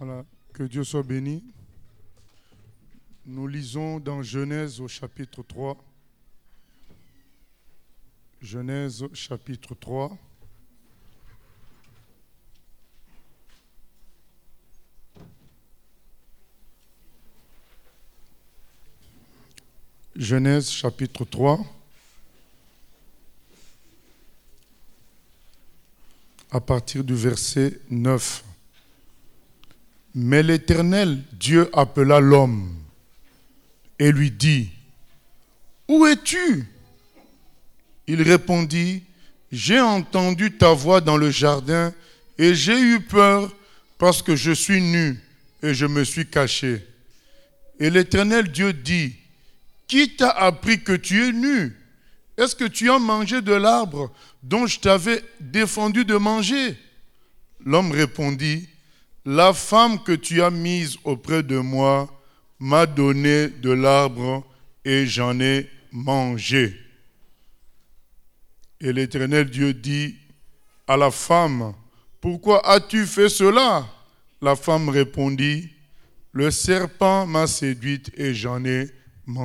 Voilà, que Dieu soit béni. Nous lisons dans Genèse au chapitre 3. Genèse chapitre 3. Genèse chapitre 3. À partir du verset 9. Mais l'Éternel Dieu appela l'homme et lui dit, « Où es-tu » Il répondit, « J'ai entendu ta voix dans le jardin et j'ai eu peur parce que je suis nu et je me suis caché. » Et l'Éternel Dieu dit, « Qui t'a appris que tu es nu? Est-ce que tu as mangé de l'arbre dont je t'avais défendu de manger ?» L'homme répondit, « La femme que tu as mise auprès de moi m'a donné de l'arbre et j'en ai mangé. » Et l'Éternel Dieu dit à la femme, « Pourquoi as-tu fait cela ?» La femme répondit, « Le serpent m'a séduite et j'en ai mangé. »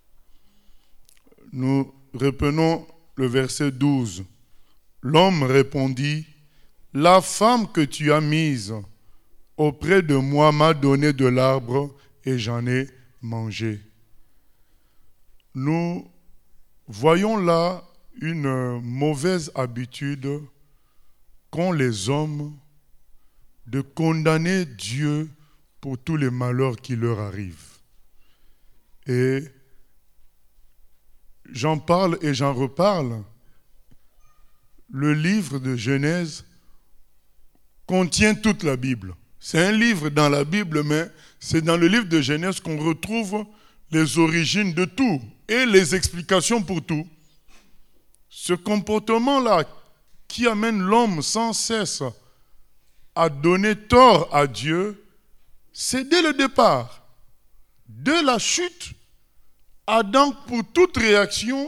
Nous reprenons le verset 12. L'homme répondit, « La femme que tu as mise auprès de moi m'a donné de l'arbre et j'en ai mangé. » Nous voyons là une mauvaise habitude qu'ont les hommes de condamner Dieu pour tous les malheurs qui leur arrivent. Et j'en parle et j'en reparle. Le livre de Genèse contient toute la Bible. C'est un livre dans la Bible, mais c'est dans le livre de Genèse qu'on retrouve les origines de tout et les explications pour tout. Ce comportement-là qui amène l'homme sans cesse à donner tort à Dieu, c'est dès le départ. Dès la chute, Adam, pour toute réaction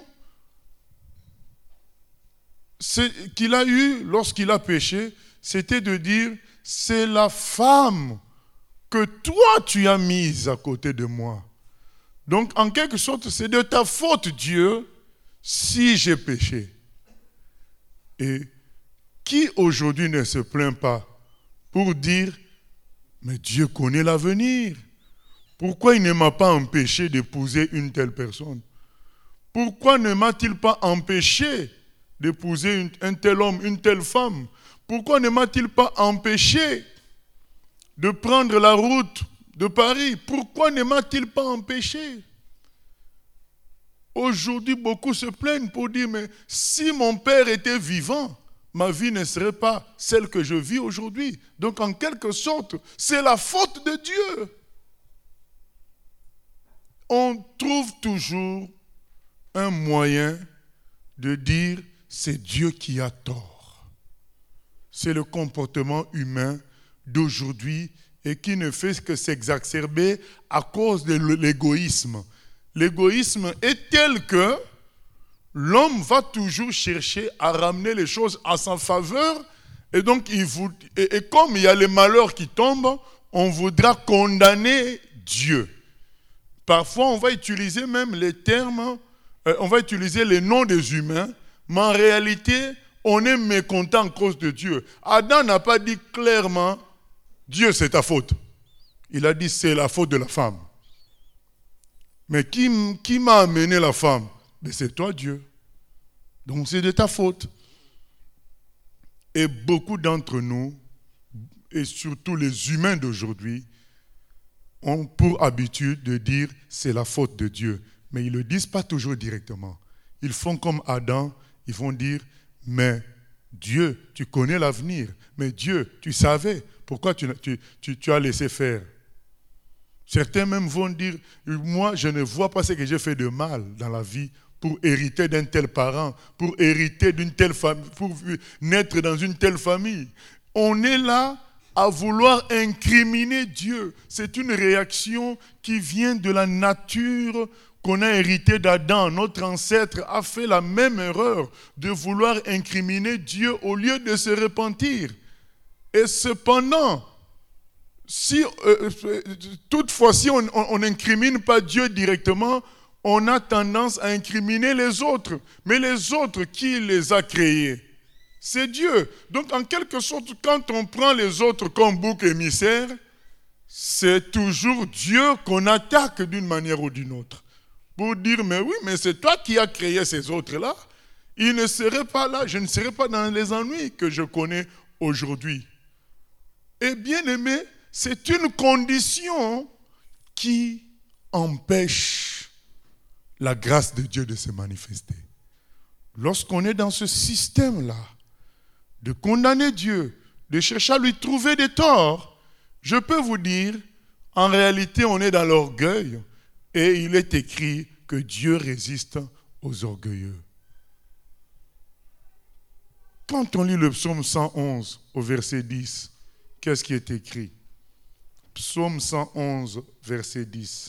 qu'il a eue lorsqu'il a péché, c'était de dire, c'est la femme que toi tu as mise à côté de moi. Donc en quelque sorte, c'est de ta faute, Dieu, si j'ai péché. Et qui aujourd'hui ne se plaint pas pour dire, mais Dieu connaît l'avenir. Pourquoi il ne m'a pas empêché d'épouser une telle personne? Pourquoi ne m'a-t-il pas empêché d'épouser un tel homme, une telle femme? Pourquoi ne m'a-t-il pas empêché de prendre la route de Paris? Pourquoi ne m'a-t-il pas empêché? Aujourd'hui, beaucoup se plaignent pour dire, mais si mon père était vivant, ma vie ne serait pas celle que je vis aujourd'hui. Donc, en quelque sorte, c'est la faute de Dieu. On trouve toujours un moyen de dire, c'est Dieu qui a tort. C'est le comportement humain d'aujourd'hui et qui ne fait que s'exacerber à cause de l'égoïsme. L'égoïsme est tel que l'homme va toujours chercher à ramener les choses à sa faveur et donc et comme il y a les malheurs qui tombent, on voudra condamner Dieu. Parfois, on va utiliser même les termes, on va utiliser les noms des humains, mais en réalité, on est mécontent à cause de Dieu. Adam n'a pas dit clairement, Dieu c'est ta faute. Il a dit c'est la faute de la femme. Mais qui m'a amené la femme? Mais c'est toi Dieu. Donc c'est de ta faute. Et beaucoup d'entre nous, et surtout les humains d'aujourd'hui, ont pour habitude de dire c'est la faute de Dieu. Mais ils ne le disent pas toujours directement. Ils font comme Adam, ils vont dire mais Dieu, tu connais l'avenir. Mais Dieu, tu savais. Pourquoi tu as laissé faire? Certains même vont dire, moi je ne vois pas ce que j'ai fait de mal dans la vie pour hériter d'un tel parent, pour hériter d'une telle famille, pour naître dans une telle famille. On est là à vouloir incriminer Dieu. C'est une réaction qui vient de la nature qu'on a hérité d'Adam. Notre ancêtre a fait la même erreur de vouloir incriminer Dieu au lieu de se repentir. Et cependant, toutefois, si on n'incrimine pas Dieu directement, on a tendance à incriminer les autres. Mais les autres, qui les a créés? C'est Dieu. Donc, en quelque sorte, quand on prend les autres comme bouc émissaire, c'est toujours Dieu qu'on attaque d'une manière ou d'une autre. Pour dire, mais oui, mais c'est toi qui as créé ces autres-là. Ils ne seraient pas là, je ne serais pas dans les ennuis que je connais aujourd'hui. Et bien aimé, c'est une condition qui empêche la grâce de Dieu de se manifester. Lorsqu'on est dans ce système-là, de condamner Dieu, de chercher à lui trouver des torts, je peux vous dire, en réalité, on est dans l'orgueil et il est écrit que Dieu résiste aux orgueilleux. Quand on lit le psaume 111 au verset 10, qu'est-ce qui est écrit? Psaume 111, verset 10.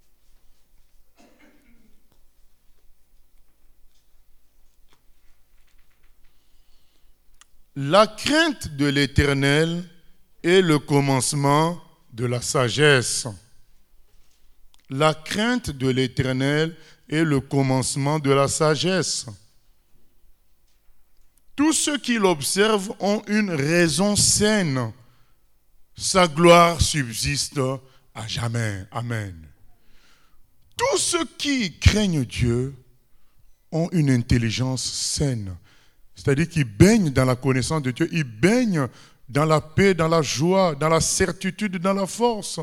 La crainte de l'Éternel est le commencement de la sagesse. La crainte de l'Éternel est le commencement de la sagesse. Tous ceux qui l'observent ont une raison saine. Sa gloire subsiste à jamais. Amen. Tous ceux qui craignent Dieu ont une intelligence saine. C'est-à-dire qu'ils baignent dans la connaissance de Dieu, ils baignent dans la paix, dans la joie, dans la certitude, dans la force.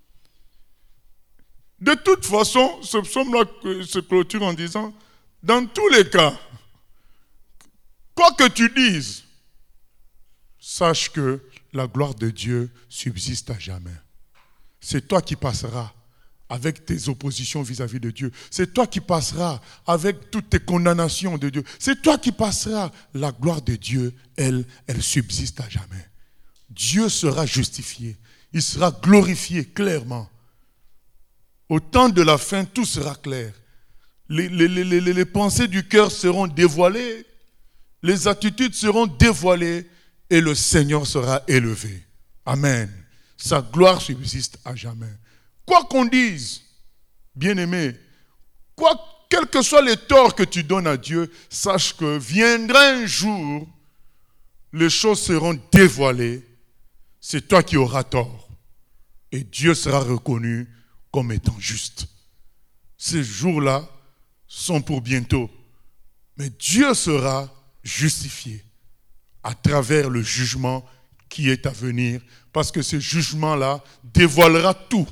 De toute façon, ce psaume-là se clôture en disant, dans tous les cas, quoi que tu dises, sache que la gloire de Dieu subsiste à jamais. C'est toi qui passeras avec tes oppositions vis-à-vis de Dieu. C'est toi qui passeras avec toutes tes condamnations de Dieu. C'est toi qui passeras. La gloire de Dieu, elle subsiste à jamais. Dieu sera justifié. Il sera glorifié clairement. Au temps de la fin, tout sera clair. Les pensées du cœur seront dévoilées. Les attitudes seront dévoilées. Et le Seigneur sera élevé. Amen. Sa gloire subsiste à jamais. Quoi qu'on dise, bien-aimé, quels que soient les torts que tu donnes à Dieu, sache que viendra un jour, les choses seront dévoilées, c'est toi qui auras tort. Et Dieu sera reconnu comme étant juste. Ces jours-là sont pour bientôt. Mais Dieu sera justifié à travers le jugement qui est à venir, parce que ce jugement-là dévoilera tout.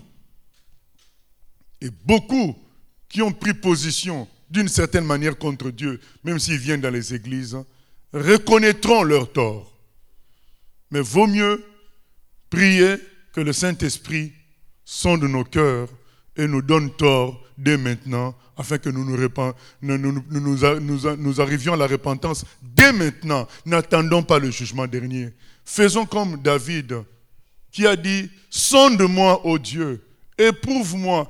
Et beaucoup qui ont pris position d'une certaine manière contre Dieu, même s'ils viennent dans les églises, reconnaîtront leur tort. Mais vaut mieux prier que le Saint-Esprit sonde nos cœurs et nous donne tort dès maintenant, afin que nous arrivions à la repentance dès maintenant. N'attendons pas le jugement dernier. Faisons comme David, qui a dit « Sonde-moi, ô Dieu, éprouve-moi ».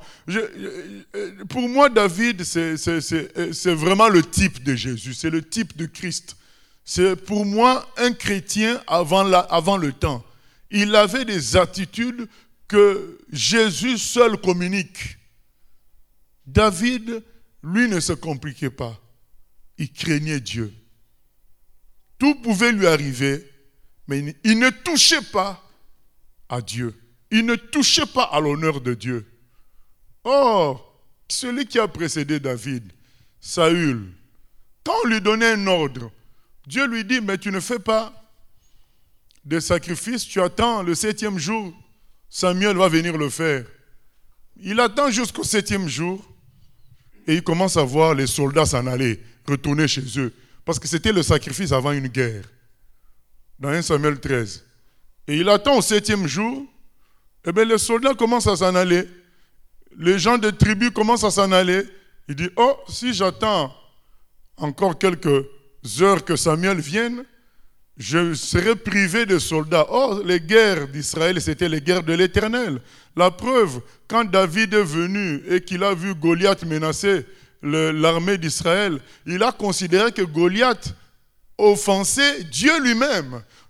Pour moi, David, c'est vraiment le type de Jésus, c'est le type de Christ. C'est pour moi un chrétien avant le temps. Il avait des attitudes que Jésus seul communique. David, lui, ne se compliquait pas. Il craignait Dieu. Tout pouvait lui arriver, mais il ne touchait pas à Dieu. Il ne touchait pas à l'honneur de Dieu. Or, celui qui a précédé David, Saül, quand on lui donnait un ordre, Dieu lui dit, mais tu ne fais pas de sacrifice, tu attends le 7e jour, Samuel va venir le faire. Il attend jusqu'au 7e jour et il commence à voir les soldats s'en aller, retourner chez eux. Parce que c'était le sacrifice avant une guerre, dans 1 Samuel 13. Et il attend au 7e jour, et bien les soldats commencent à s'en aller. Les gens des tribus commencent à s'en aller. Il dit, oh, si j'attends encore quelques heures que Samuel vienne, je serai privé de soldats. Or, les guerres d'Israël, c'était les guerres de l'Éternel. La preuve, quand David est venu et qu'il a vu Goliath menacer l'armée d'Israël, il a considéré que Goliath offensait Dieu lui-même.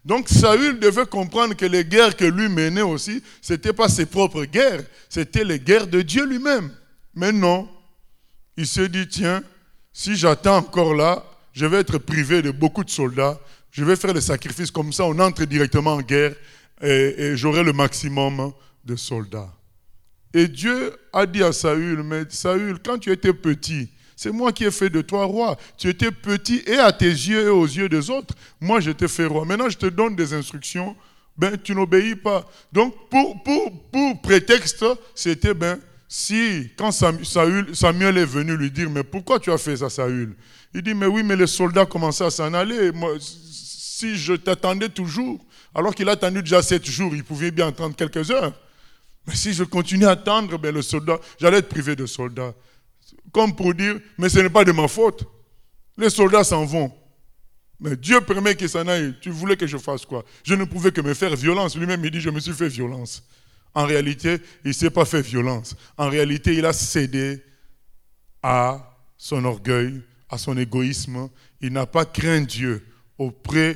Donc Saül devait comprendre que les guerres que lui menait aussi, ce n'étaient pas ses propres guerres, c'était les guerres de Dieu lui-même. Mais non, il se dit, tiens, si j'attends encore là, je vais être privé de beaucoup de soldats, je vais faire des sacrifices comme ça, on entre directement en guerre et j'aurai le maximum de soldats. Et Dieu a dit à Saül, mais Saül, quand tu étais petit, c'est moi qui ai fait de toi roi. Tu étais petit et à tes yeux et aux yeux des autres, moi je t'ai fait roi. Maintenant je te donne des instructions, tu n'obéis pas. Donc pour prétexte, c'était si quand Samuel est venu lui dire, mais pourquoi tu as fait ça, Saül? Il dit, mais oui, mais les soldats commençaient à s'en aller. Moi, si je t'attendais toujours, alors qu'il a attendu déjà 7 jours, il pouvait bien attendre quelques heures. Mais si je continuais à attendre, le soldat, j'allais être privé de soldats. Comme pour dire, mais ce n'est pas de ma faute. Les soldats s'en vont. Mais Dieu permet qu'ils s'en aillent. Tu voulais que je fasse quoi? Je ne pouvais que me faire violence. Lui-même, il dit, je me suis fait violence. En réalité, il ne s'est pas fait violence. En réalité, il a cédé à son orgueil, à son égoïsme. Il n'a pas craint Dieu au point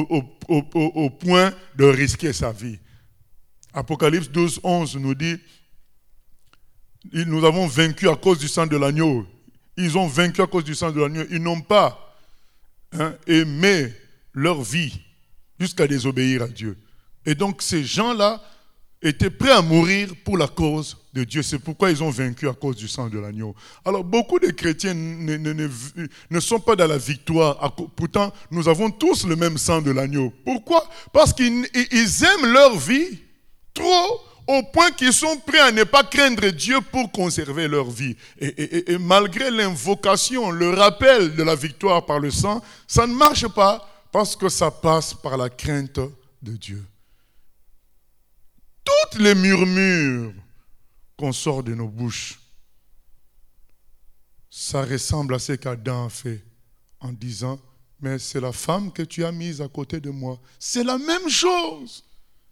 de risquer sa vie. Apocalypse 12, 11 nous dit, nous avons vaincu à cause du sang de l'agneau. Ils ont vaincu à cause du sang de l'agneau. Ils n'ont pas aimé leur vie jusqu'à désobéir à Dieu. Et donc ces gens-là étaient prêts à mourir pour la cause de Dieu. C'est pourquoi ils ont vaincu à cause du sang de l'agneau. Alors beaucoup de chrétiens ne sont pas dans la victoire. Pourtant, nous avons tous le même sang de l'agneau. Pourquoi? Parce qu'ils aiment leur vie trop au point qu'ils sont prêts à ne pas craindre Dieu pour conserver leur vie. Et malgré l'invocation, le rappel de la victoire par le sang, ça ne marche pas parce que ça passe par la crainte de Dieu. Toutes les murmures qu'on sort de nos bouches, ça ressemble à ce qu'Adam a fait en disant, mais c'est la femme que tu as mise à côté de moi. C'est la même chose.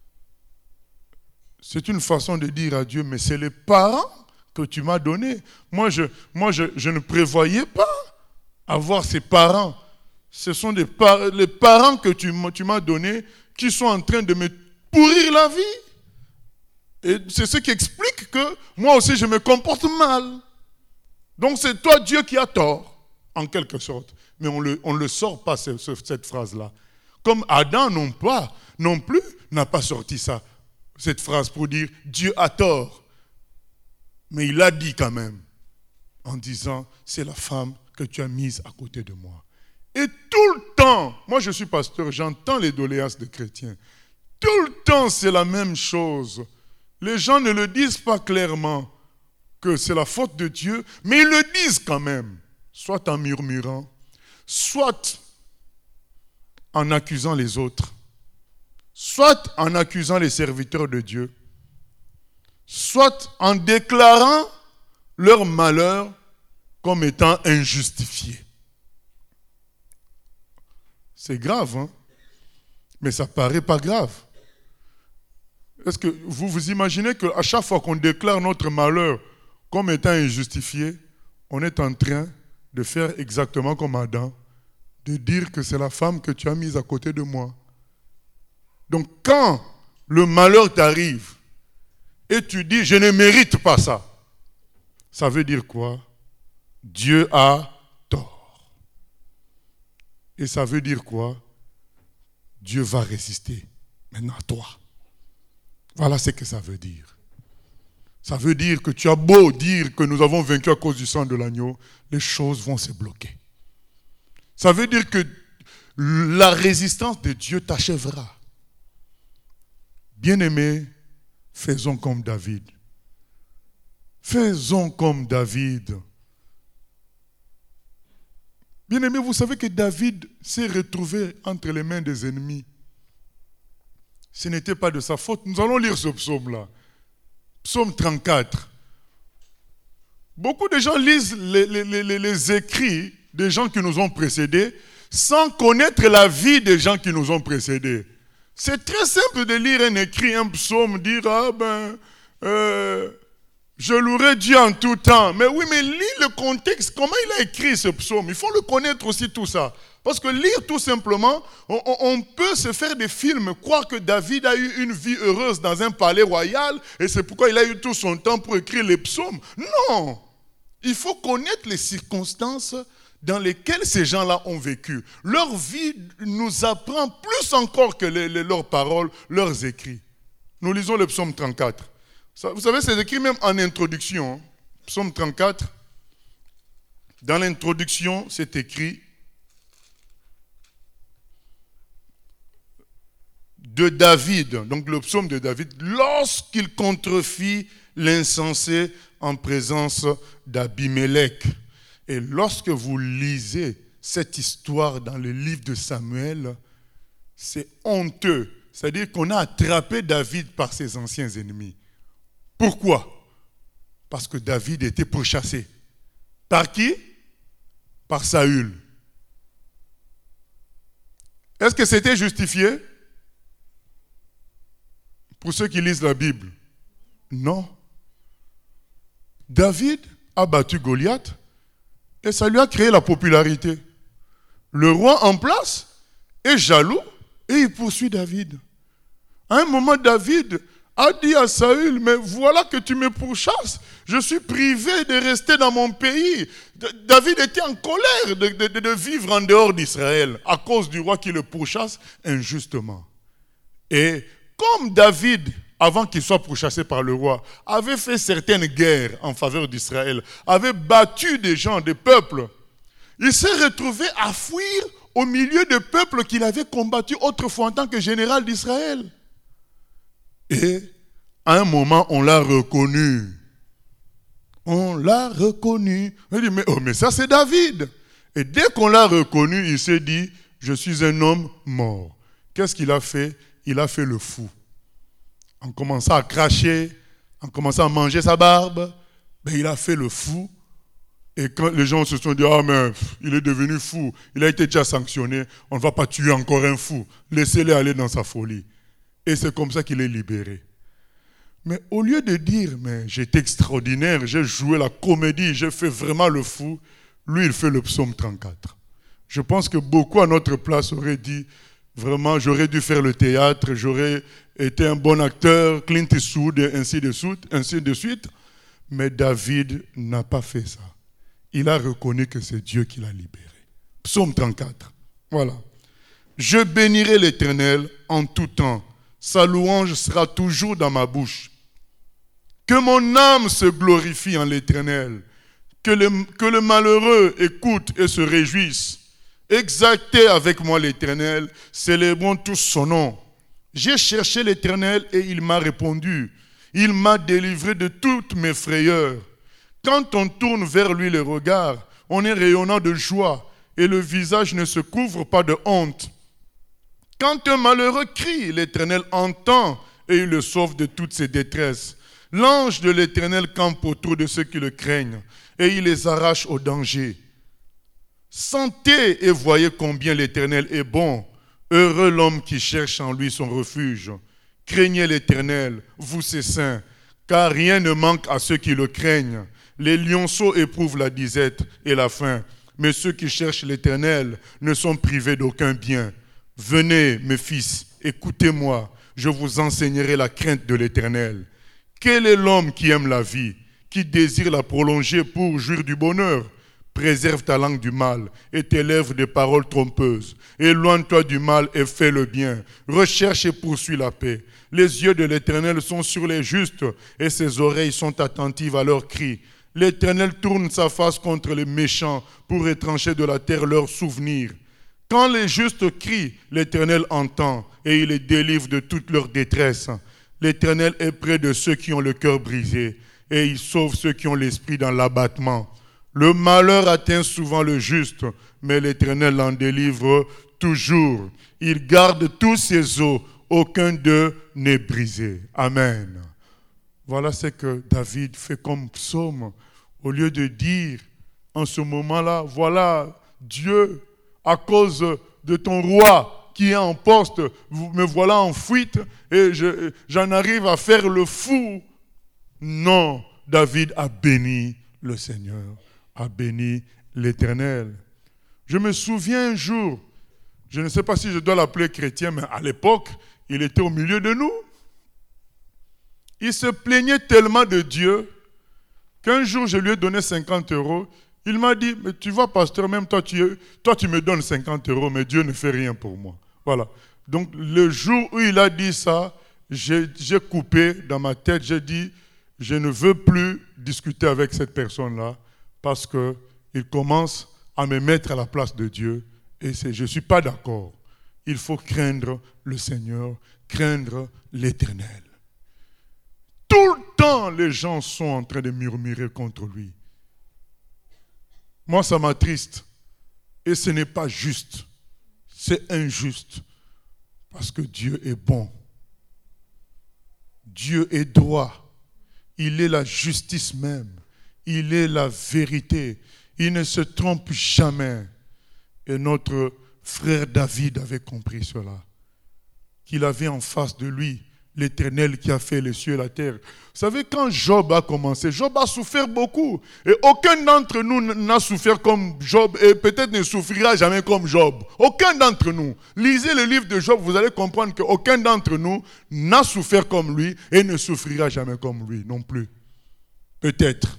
C'est une façon de dire à Dieu, mais c'est les parents que tu m'as donnés. Moi, je ne prévoyais pas avoir ces parents. Ce sont les parents que tu m'as donnés qui sont en train de me pourrir la vie. Et c'est ce qui explique que moi aussi je me comporte mal. Donc c'est toi Dieu qui as tort, en quelque sorte. Mais on ne le sort pas cette phrase-là. Comme Adam non plus n'a pas sorti ça. Cette phrase pour dire Dieu a tort. Mais il l'a dit quand même en disant c'est la femme que tu as mise à côté de moi. Et tout le temps, moi je suis pasteur, j'entends les doléances des chrétiens. Tout le temps c'est la même chose. Les gens ne le disent pas clairement que c'est la faute de Dieu, mais ils le disent quand même, soit en murmurant, soit en accusant les autres, soit en accusant les serviteurs de Dieu, soit en déclarant leur malheur comme étant injustifié. C'est grave, hein? Mais ça paraît pas grave. Est-ce que vous vous imaginez qu'à chaque fois qu'on déclare notre malheur comme étant injustifié, on est en train de faire exactement comme Adam, de dire que c'est la femme que tu as mise à côté de moi. Donc quand le malheur t'arrive et tu dis je ne mérite pas ça, ça veut dire quoi? Dieu a tort. Et ça veut dire quoi? Dieu va résister maintenant à toi. Voilà ce que ça veut dire. Ça veut dire que tu as beau dire que nous avons vaincu à cause du sang de l'agneau, les choses vont se bloquer. Ça veut dire que la résistance de Dieu t'achèvera. Bien-aimés, faisons comme David. Faisons comme David. Bien-aimés, vous savez que David s'est retrouvé entre les mains des ennemis. Ce n'était pas de sa faute. Nous allons lire ce psaume-là. Psaume 34. Beaucoup de gens lisent les écrits des gens qui nous ont précédés sans connaître la vie des gens qui nous ont précédés. C'est très simple de lire un écrit, un psaume, dire Je louerai Dieu en tout temps. Mais oui, mais lis le contexte. Comment il a écrit ce psaume? Il faut le connaître aussi tout ça. Parce que lire tout simplement, on peut se faire des films, croire que David a eu une vie heureuse dans un palais royal et c'est pourquoi il a eu tout son temps pour écrire les psaumes. Non! Il faut connaître les circonstances dans lesquelles ces gens-là ont vécu. Leur vie nous apprend plus encore que leurs paroles, leurs écrits. Nous lisons le psaume 34. Vous savez, c'est écrit même en introduction. Hein. Psaume 34. Dans l'introduction, c'est écrit de David, donc le psaume de David, lorsqu'il contrefit l'insensé en présence d'Abimélec. Et lorsque vous lisez cette histoire dans le livre de Samuel, c'est honteux. C'est-à-dire qu'on a attrapé David par ses anciens ennemis. Pourquoi? Parce que David était pourchassé. Par qui? Par Saül. Est-ce que c'était justifié? Pour ceux qui lisent la Bible, non. David a battu Goliath et ça lui a créé la popularité. Le roi en place est jaloux et il poursuit David. À un moment, David a dit à Saül, mais voilà que tu me pourchasses. Je suis privé de rester dans mon pays. David était en colère de vivre en dehors d'Israël à cause du roi qui le pourchasse injustement. Et comme David, avant qu'il soit pourchassé par le roi, avait fait certaines guerres en faveur d'Israël, avait battu des gens, des peuples, il s'est retrouvé à fuir au milieu de peuples qu'il avait combattus autrefois en tant que général d'Israël. Et à un moment, on l'a reconnu. On l'a reconnu. Il dit, mais ça c'est David. Et dès qu'on l'a reconnu, il s'est dit, je suis un homme mort. Qu'est-ce qu'il a fait? Il a fait le fou. En commençant à cracher, en commençant à manger sa barbe, il a fait le fou. Et quand les gens se sont dit, ah mais il est devenu fou, il a été déjà sanctionné, on ne va pas tuer encore un fou, laissez-le aller dans sa folie. Et c'est comme ça qu'il est libéré. Mais au lieu de dire, mais j'étais extraordinaire, j'ai joué la comédie, j'ai fait vraiment le fou, lui il fait le psaume 34. Je pense que beaucoup à notre place auraient dit, vraiment j'aurais dû faire le théâtre, j'aurais été un bon acteur, Clint Eastwood et ainsi de suite. Mais David n'a pas fait ça. Il a reconnu que c'est Dieu qui l'a libéré. Psaume 34. Voilà. Je bénirai l'Éternel en tout temps. Sa louange sera toujours dans ma bouche. Que mon âme se glorifie en l'Éternel. Que le malheureux écoute et se réjouisse. Exaltez avec moi l'Éternel, célébrons tous son nom. J'ai cherché l'Éternel et il m'a répondu. Il m'a délivré de toutes mes frayeurs. Quand on tourne vers lui le regard, on est rayonnant de joie et le visage ne se couvre pas de honte. Quand un malheureux crie, l'Éternel entend et il le sauve de toutes ses détresses. L'ange de l'Éternel campe autour de ceux qui le craignent et il les arrache au danger. Sentez et voyez combien l'Éternel est bon. Heureux l'homme qui cherche en lui son refuge. Craignez l'Éternel, vous ses saints, car rien ne manque à ceux qui le craignent. Les lionceaux éprouvent la disette et la faim, mais ceux qui cherchent l'Éternel ne sont privés d'aucun bien. Venez, mes fils, écoutez-moi, je vous enseignerai la crainte de l'Éternel. Quel est l'homme qui aime la vie, qui désire la prolonger pour jouir du bonheur? Préserve ta langue du mal et tes lèvres des paroles trompeuses. Éloigne-toi du mal et fais le bien. Recherche et poursuis la paix. Les yeux de l'Éternel sont sur les justes et ses oreilles sont attentives à leurs cris. L'Éternel tourne sa face contre les méchants pour étrancher de la terre leurs souvenirs. Quand les justes crient, l'Éternel entend et il les délivre de toute leur détresse. L'Éternel est près de ceux qui ont le cœur brisé et il sauve ceux qui ont l'esprit dans l'abattement. Le malheur atteint souvent le juste, mais l'Éternel en délivre toujours. Il garde tous ses os, aucun d'eux n'est brisé. Amen. Voilà ce que David fait comme psaume. Au lieu de dire en ce moment-là, voilà Dieu, à cause de ton roi qui est en poste, me voilà en fuite et j'en arrive à faire le fou. Non, David a béni le Seigneur, a béni l'Éternel. Je me souviens un jour, je ne sais pas si je dois l'appeler chrétien, mais à l'époque, il était au milieu de nous. Il se plaignait tellement de Dieu qu'un jour, je lui ai donné 50 €. Il m'a dit, mais tu vois, pasteur, même toi, tu me donnes 50 €, mais Dieu ne fait rien pour moi. Voilà. Donc, le jour où il a dit ça, j'ai coupé dans ma tête, j'ai dit, je ne veux plus discuter avec cette personne-là parce qu'il commence à me mettre à la place de Dieu et je ne suis pas d'accord. Il faut craindre le Seigneur, craindre l'Éternel. Tout le temps, les gens sont en train de murmurer contre lui. Moi, ça m'attriste. Et ce n'est pas juste. C'est injuste. Parce que Dieu est bon. Dieu est droit. Il est la justice même. Il est la vérité. Il ne se trompe jamais. Et notre frère David avait compris cela. Qu'il avait en face de lui l'Éternel qui a fait les cieux et la terre. Vous savez, quand Job a commencé, Job a souffert beaucoup. Et aucun d'entre nous n'a souffert comme Job et peut-être ne souffrira jamais comme Job. Aucun d'entre nous. Lisez le livre de Job, vous allez comprendre qu'aucun d'entre nous n'a souffert comme lui et ne souffrira jamais comme lui non plus. Peut-être.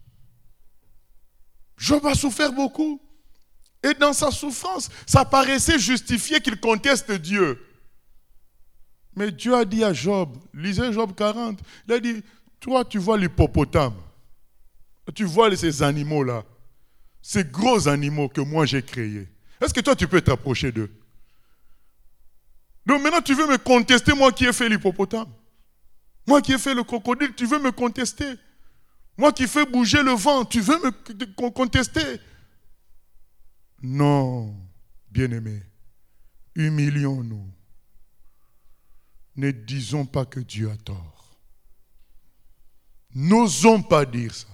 Job a souffert beaucoup. Et dans sa souffrance, ça paraissait justifié qu'il conteste Dieu. Mais Dieu a dit à Job, lisez Job 40, il a dit, toi tu vois l'hippopotame, tu vois ces animaux-là, ces gros animaux que moi j'ai créés. Est-ce que toi tu peux t'approcher d'eux? Donc maintenant tu veux me contester, moi qui ai fait l'hippopotame? Moi qui ai fait le crocodile, tu veux me contester? Moi qui fais bouger le vent, tu veux me contester? Non, bien-aimés, humilions-nous. Ne disons pas que Dieu a tort. N'osons pas dire ça.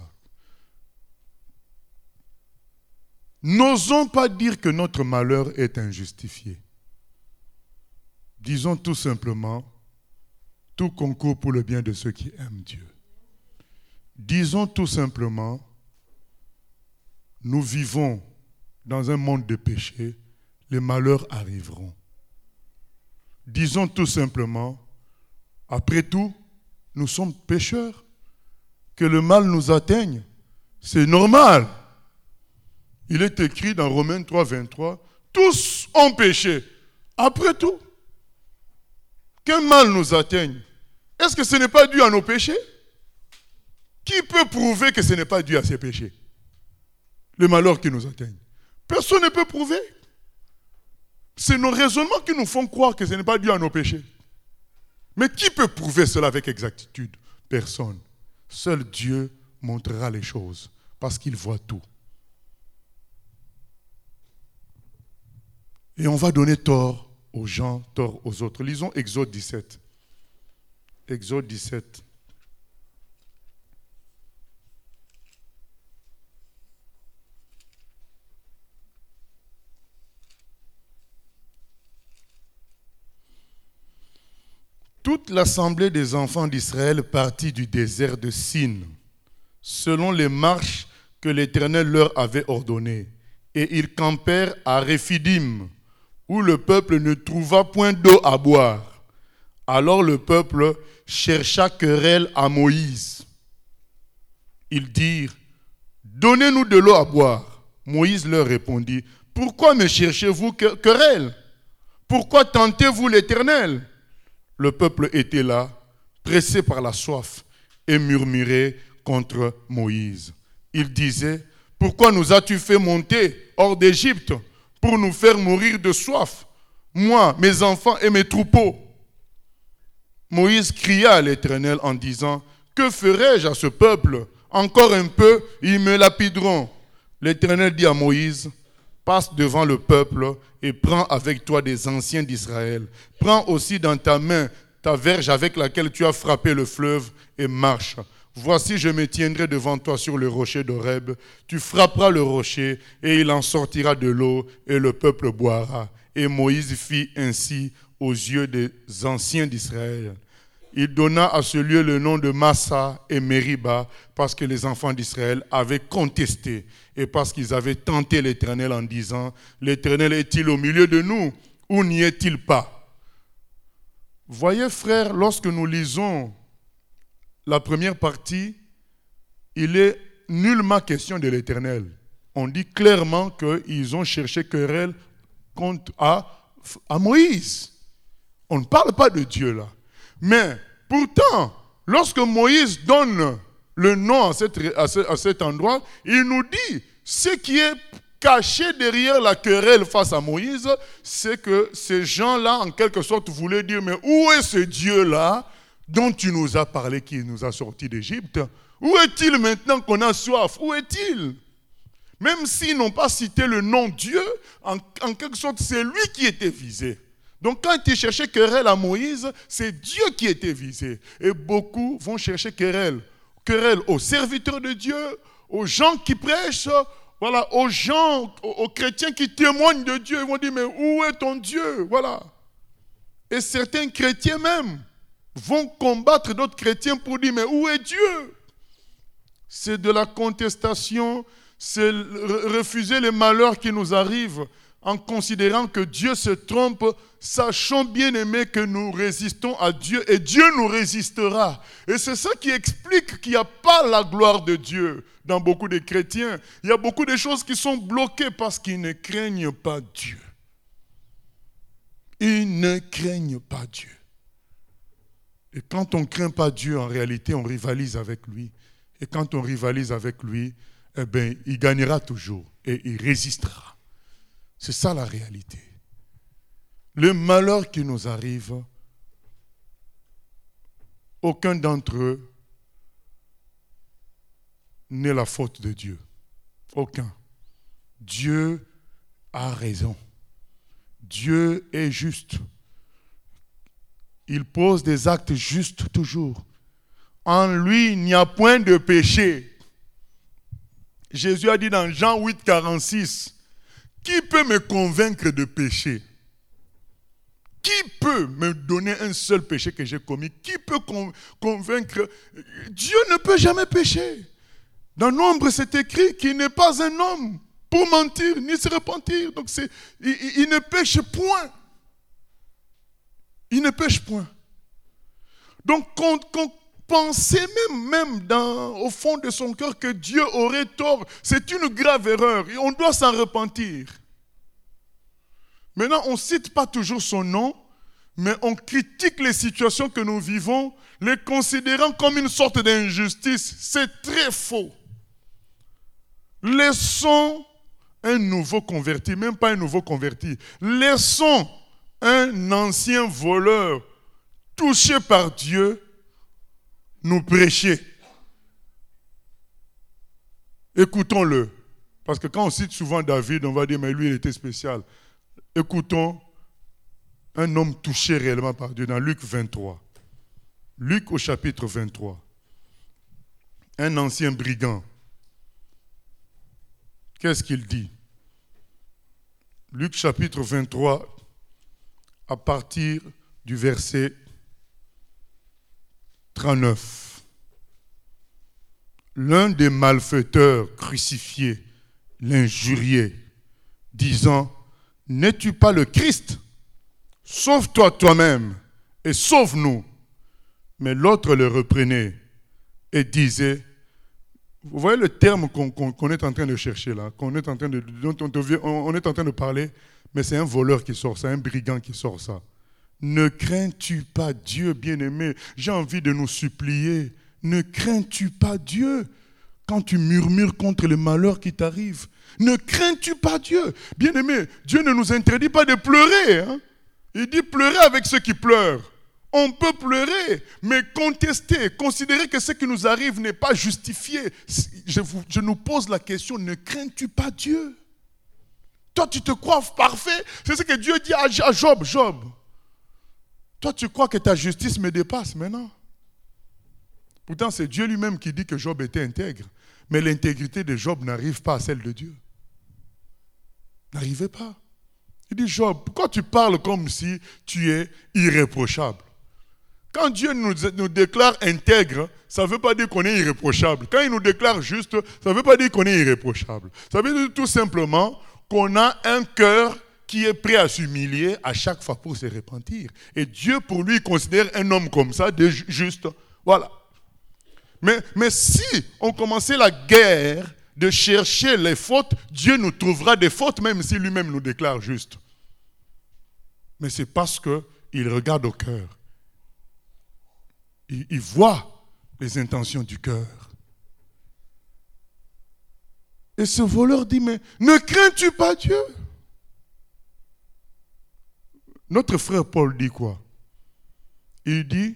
N'osons pas dire que notre malheur est injustifié. Disons tout simplement, tout concourt pour le bien de ceux qui aiment Dieu. Disons tout simplement, nous vivons dans un monde de péché, les malheurs arriveront. Disons tout simplement, après tout, nous sommes pécheurs. Que le mal nous atteigne, c'est normal. Il est écrit dans Romains 3, 23, tous ont péché. Après tout, qu'un mal nous atteigne, est-ce que ce n'est pas dû à nos péchés? Qui peut prouver que ce n'est pas dû à ces péchés? Le malheur qui nous atteigne. Personne ne peut prouver. C'est nos raisonnements qui nous font croire que ce n'est pas dû à nos péchés. Mais qui peut prouver cela avec exactitude? Personne. Seul Dieu montrera les choses parce qu'il voit tout. Et on va donner tort aux gens, tort aux autres. Lisons Exode 17. Exode 17. Toute l'assemblée des enfants d'Israël partit du désert de Sin, selon les marches que l'Éternel leur avait ordonnées. Et ils campèrent à Réphidim, où le peuple ne trouva point d'eau à boire. Alors le peuple chercha querelle à Moïse. Ils dirent, « Donnez-nous de l'eau à boire. » Moïse leur répondit, « Pourquoi me cherchez-vous querelle? Pourquoi tentez-vous l'Éternel? » Le peuple était là, pressé par la soif, et murmurait contre Moïse. Il disait, « Pourquoi nous as-tu fait monter hors d'Égypte pour nous faire mourir de soif, moi, mes enfants et mes troupeaux ?» Moïse cria à l'Éternel en disant, « Que ferai-je à ce peuple? Encore un peu, ils me lapideront. » L'Éternel dit à Moïse, « Passe devant le peuple et prends avec toi des anciens d'Israël. Prends aussi dans ta main ta verge avec laquelle tu as frappé le fleuve et marche. Voici, je me tiendrai devant toi sur le rocher d'Horeb. Tu frapperas le rocher et il en sortira de l'eau et le peuple boira. » Et Moïse fit ainsi aux yeux des anciens d'Israël. il donna à ce lieu le nom de Massa et Meriba parce que les enfants d'Israël avaient contesté et parce qu'ils avaient tenté l'Éternel en disant, l'Éternel est-il au milieu de nous ou n'y est-il pas? Voyez frères, lorsque nous lisons la première partie, il est nullement question de l'Éternel. On dit clairement qu'ils ont cherché querelle à Moïse. On ne parle pas de Dieu là. Mais pourtant, lorsque Moïse donne le nom à cet endroit, il nous dit ce qui est caché derrière la querelle face à Moïse, c'est que ces gens-là, en quelque sorte, voulaient dire, mais où est ce Dieu-là dont tu nous as parlé, qui nous a sortis d'Égypte? Où est-il maintenant qu'on a soif? Où est-il? Même s'ils n'ont pas cité le nom Dieu, en quelque sorte, c'est lui qui était visé. Donc quand ils cherchaient querelle à Moïse, c'est Dieu qui était visé. Et beaucoup vont chercher querelle aux serviteurs de Dieu, aux gens qui prêchent, voilà, aux gens, aux chrétiens qui témoignent de Dieu. Ils vont dire, mais où est ton Dieu? Voilà. Et certains chrétiens même vont combattre d'autres chrétiens pour dire, mais où est Dieu? C'est de la contestation, c'est refuser les malheurs qui nous arrivent en considérant que Dieu se trompe, sachant bien aimé que nous résistons à Dieu et Dieu nous résistera. Et c'est ça qui explique qu'il n'y a pas la gloire de Dieu dans beaucoup de chrétiens. Il y a beaucoup de choses qui sont bloquées parce qu'ils ne craignent pas Dieu. Ils ne craignent pas Dieu. Et quand on ne craint pas Dieu, en réalité, on rivalise avec lui. Et quand on rivalise avec lui, eh bien, il gagnera toujours et il résistera. C'est ça la réalité. Le malheur qui nous arrive, aucun d'entre eux n'est la faute de Dieu. Aucun. Dieu a raison. Dieu est juste. Il pose des actes justes toujours. En lui, il n'y a point de péché. Jésus a dit dans Jean 8, 46, qui peut me convaincre de péché? Qui peut me donner un seul péché que j'ai commis? Qui peut convaincre? Dieu ne peut jamais pécher. Dans Nombre, c'est écrit qu'il n'est pas un homme pour mentir ni se repentir. Donc il ne pêche point. Il ne pêche point. Donc qu'on pensait même au fond de son cœur que Dieu aurait tort, c'est une grave erreur. Et on doit s'en repentir. Maintenant, on ne cite pas toujours son nom, mais on critique les situations que nous vivons, les considérant comme une sorte d'injustice. C'est très faux. Laissons un nouveau converti, même pas un nouveau converti, laissons un ancien voleur touché par Dieu nous prêcher. Écoutons-le. Parce que quand on cite souvent David, on va dire, mais lui, il était spécial. Écoutons un homme touché réellement par Dieu dans Luc 23. Luc au chapitre 23. Un ancien brigand. Qu'est-ce qu'il dit? Luc chapitre 23, à partir du verset 39. L'un des malfaiteurs crucifiés l'injuriait, disant, n'es-tu pas le Christ? Sauve-toi toi-même et sauve-nous. Mais l'autre le reprenait et disait, vous voyez le terme qu'on est en train de chercher là, dont on est en train de parler, mais c'est un voleur qui sort ça, un brigand qui sort ça. Ne crains-tu pas Dieu, bien-aimé? J'ai envie de nous supplier. Ne crains-tu pas Dieu quand tu murmures contre les malheurs qui t'arrivent? Ne crains-tu pas Dieu? Bien-aimé, Dieu ne nous interdit pas de pleurer. Hein? Il dit pleurer avec ceux qui pleurent. On peut pleurer, mais contester, considérer que ce qui nous arrive n'est pas justifié. Je nous pose la question, ne crains-tu pas Dieu? Toi, tu te crois parfait. C'est ce que Dieu dit à Job. Job, toi, tu crois que ta justice me dépasse maintenant. Pourtant, c'est Dieu lui-même qui dit que Job était intègre. Mais l'intégrité de Job n'arrive pas à celle de Dieu. N'arrivait pas. Il dit, Job, pourquoi tu parles comme si tu es irréprochable? Quand Dieu nous déclare intègre, ça ne veut pas dire qu'on est irréprochable. Quand il nous déclare juste, ça ne veut pas dire qu'on est irréprochable. Ça veut dire tout simplement qu'on a un cœur qui est prêt à s'humilier à chaque fois pour se repentir. Et Dieu, pour lui, considère un homme comme ça, de juste. Voilà. Mais si on commençait la guerre de chercher les fautes, Dieu nous trouvera des fautes, même si lui-même nous déclare juste. Mais c'est parce qu'il regarde au cœur. Il voit les intentions du cœur. Et ce voleur dit, mais ne crains-tu pas Dieu? Notre frère Paul dit quoi? Il dit,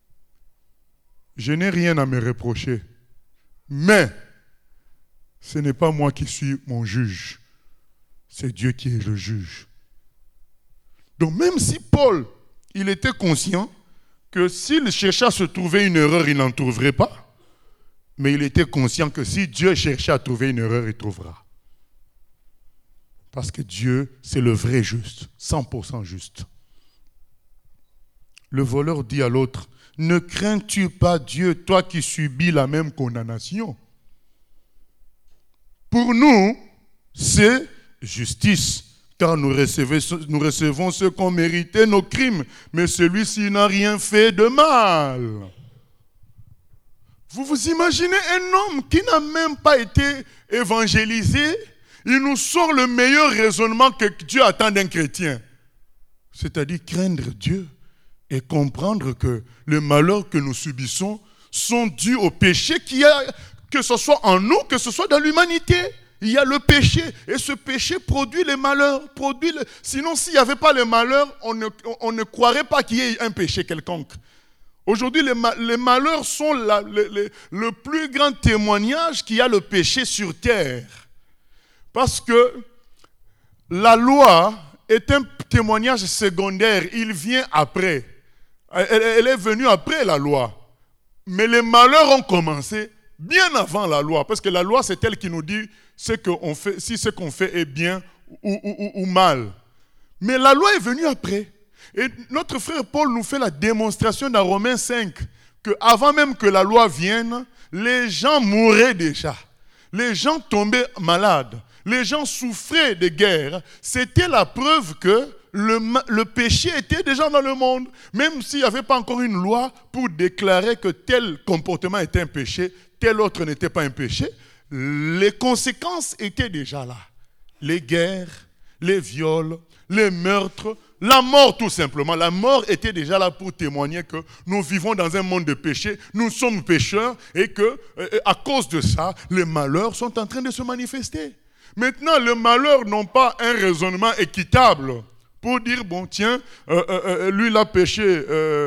je n'ai rien à me reprocher, mais ce n'est pas moi qui suis mon juge, c'est Dieu qui est le juge. Donc même si Paul, il était conscient que s'il cherchait à se trouver une erreur, il n'en trouverait pas. Mais il était conscient que si Dieu cherchait à trouver une erreur, il trouvera. Parce que Dieu, c'est le vrai juste, 100% juste. Le voleur dit à l'autre, ne crains-tu pas Dieu, toi qui subis la même condamnation? Pour nous, c'est justice. Car nous recevons ce qu'ont mérité nos crimes, mais celui-ci n'a rien fait de mal. Vous vous imaginez un homme qui n'a même pas été évangélisé, il nous sort le meilleur raisonnement que Dieu attend d'un chrétien. C'est-à-dire craindre Dieu et comprendre que les malheurs que nous subissons sont dus au péché qu'il y a, que ce soit en nous, que ce soit dans l'humanité. Il y a le péché, et ce péché produit les malheurs. Sinon, s'il n'y avait pas les malheurs, on ne croirait pas qu'il y ait un péché quelconque. Aujourd'hui, les malheurs sont le plus grand témoignage qu'il y a le péché sur terre. Parce que la loi est un témoignage secondaire, il vient après. Elle est venue après la loi. Mais les malheurs ont commencé bien avant la loi, parce que la loi, c'est elle qui nous dit si ce qu'on fait est bien ou mal. Mais la loi est venue après. Et notre frère Paul nous fait la démonstration dans Romains 5, qu'avant même que la loi vienne, les gens mouraient déjà. Les gens tombaient malades. Les gens souffraient de guerre. C'était la preuve que le péché était déjà dans le monde. Même s'il n'y avait pas encore une loi pour déclarer que tel comportement était un péché, tel autre n'était pas un péché, les conséquences étaient déjà là. Les guerres, les viols, les meurtres, la mort tout simplement. La mort était déjà là pour témoigner que nous vivons dans un monde de péché, nous sommes pécheurs et que à cause de ça, les malheurs sont en train de se manifester. Maintenant, les malheurs n'ont pas un raisonnement équitable pour dire, bon tiens, lui il a péché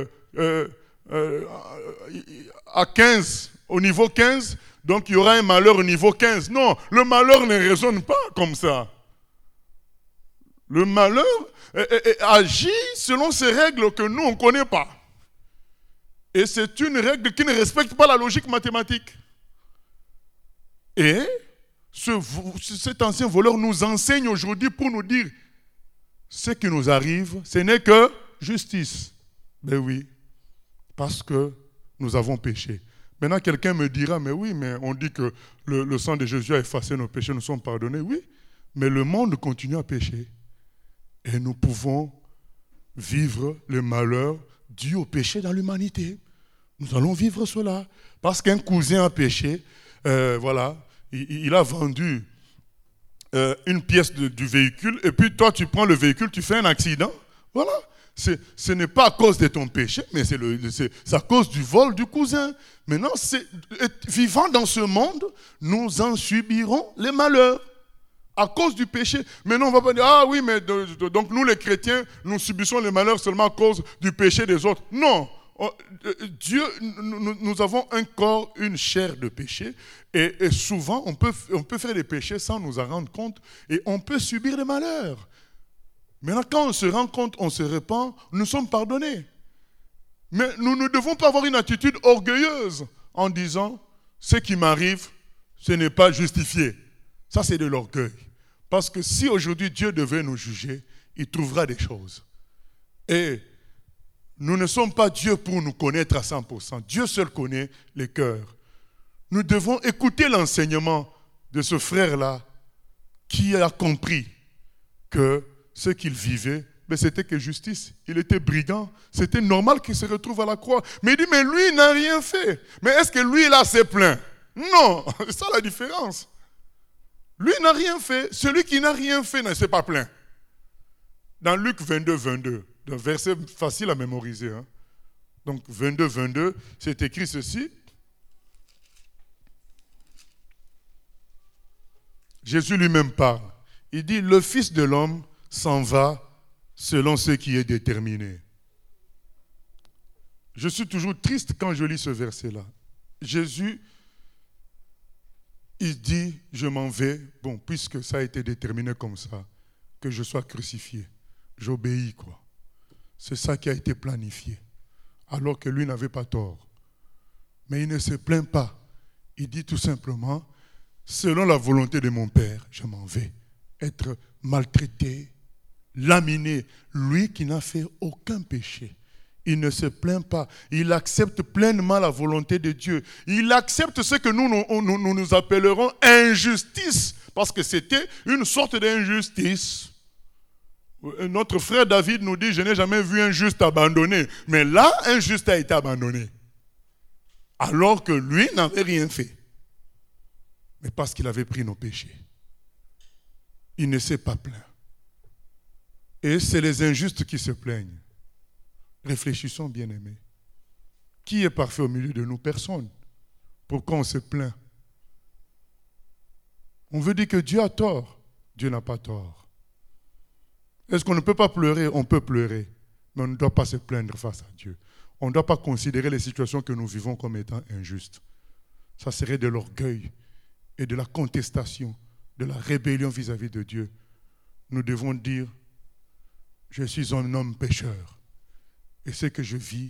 à 15, au niveau 15, donc il y aura un malheur au niveau 15. Non, le malheur ne raisonne pas comme ça. Le malheur agit selon ces règles que nous, on ne connaît pas. Et c'est une règle qui ne respecte pas la logique mathématique. Et cet ancien voleur nous enseigne aujourd'hui pour nous dire ce qui nous arrive, ce n'est que justice. Ben oui, parce que nous avons péché. Maintenant, quelqu'un me dira, mais oui, mais on dit que le sang de Jésus a effacé nos péchés, nous sommes pardonnés. Oui, mais le monde continue à pécher. Et nous pouvons vivre le malheur dû au péché dans l'humanité. Nous allons vivre cela. Parce qu'un cousin a péché, voilà, il a vendu une pièce du véhicule, et puis toi, tu prends le véhicule, tu fais un accident. Voilà. Ce n'est pas à cause de ton péché, mais c'est à cause du vol du cousin. Maintenant, vivant dans ce monde, nous en subirons les malheurs à cause du péché. Maintenant, on ne va pas dire, ah oui, mais donc nous les chrétiens, nous subissons les malheurs seulement à cause du péché des autres. Non, Dieu, nous avons un corps, une chair de péché, et souvent, on peut faire des péchés sans nous en rendre compte, et on peut subir des malheurs. Maintenant, quand on se rend compte, on se repent, nous sommes pardonnés. Mais nous ne devons pas avoir une attitude orgueilleuse en disant, ce qui m'arrive, ce n'est pas justifié. Ça, c'est de l'orgueil. Parce que si aujourd'hui Dieu devait nous juger, il trouvera des choses. Et nous ne sommes pas Dieu pour nous connaître à 100%. Dieu seul connaît les cœurs. Nous devons écouter l'enseignement de ce frère-là qui a compris que ce qu'il vivait, c'était que justice. Il était brigand. C'était normal qu'il se retrouve à la croix. Mais il dit, mais lui, il n'a rien fait. Mais est-ce que lui, là, s'est plaint? Non, c'est ça la différence. Lui n'a rien fait. Celui qui n'a rien fait ne s'est pas plaint. Dans Luc 22, 22, un verset facile à mémoriser. Hein. Donc 22, 22, c'est écrit ceci. Jésus lui-même parle. Il dit, le Fils de l'homme s'en va selon ce qui est déterminé. Je suis toujours triste quand je lis ce verset-là. Jésus, il dit, je m'en vais, bon, puisque ça a été déterminé comme ça, que je sois crucifié. J'obéis, quoi. C'est ça qui a été planifié. Alors que lui n'avait pas tort. Mais il ne se plaint pas. Il dit tout simplement, selon la volonté de mon Père, je m'en vais être maltraité, laminé. Lui qui n'a fait aucun péché. Il ne se plaint pas. Il accepte pleinement la volonté de Dieu. Il accepte ce que nous appellerons injustice. Parce que c'était une sorte d'injustice. Notre frère David nous dit, je n'ai jamais vu un juste abandonné. Mais là, un juste a été abandonné. Alors que lui n'avait rien fait. Mais parce qu'il avait pris nos péchés. Il ne s'est pas plaint. Et c'est les injustes qui se plaignent. Réfléchissons, bien-aimés. Qui est parfait au milieu de nous? Personne. Pourquoi on se plaint? On veut dire que Dieu a tort. Dieu n'a pas tort. Est-ce qu'on ne peut pas pleurer? On peut pleurer. Mais on ne doit pas se plaindre face à Dieu. On ne doit pas considérer les situations que nous vivons comme étant injustes. Ça serait de l'orgueil et de la contestation, de la rébellion vis-à-vis de Dieu. Nous devons dire, je suis un homme pécheur. Et ce que je vis,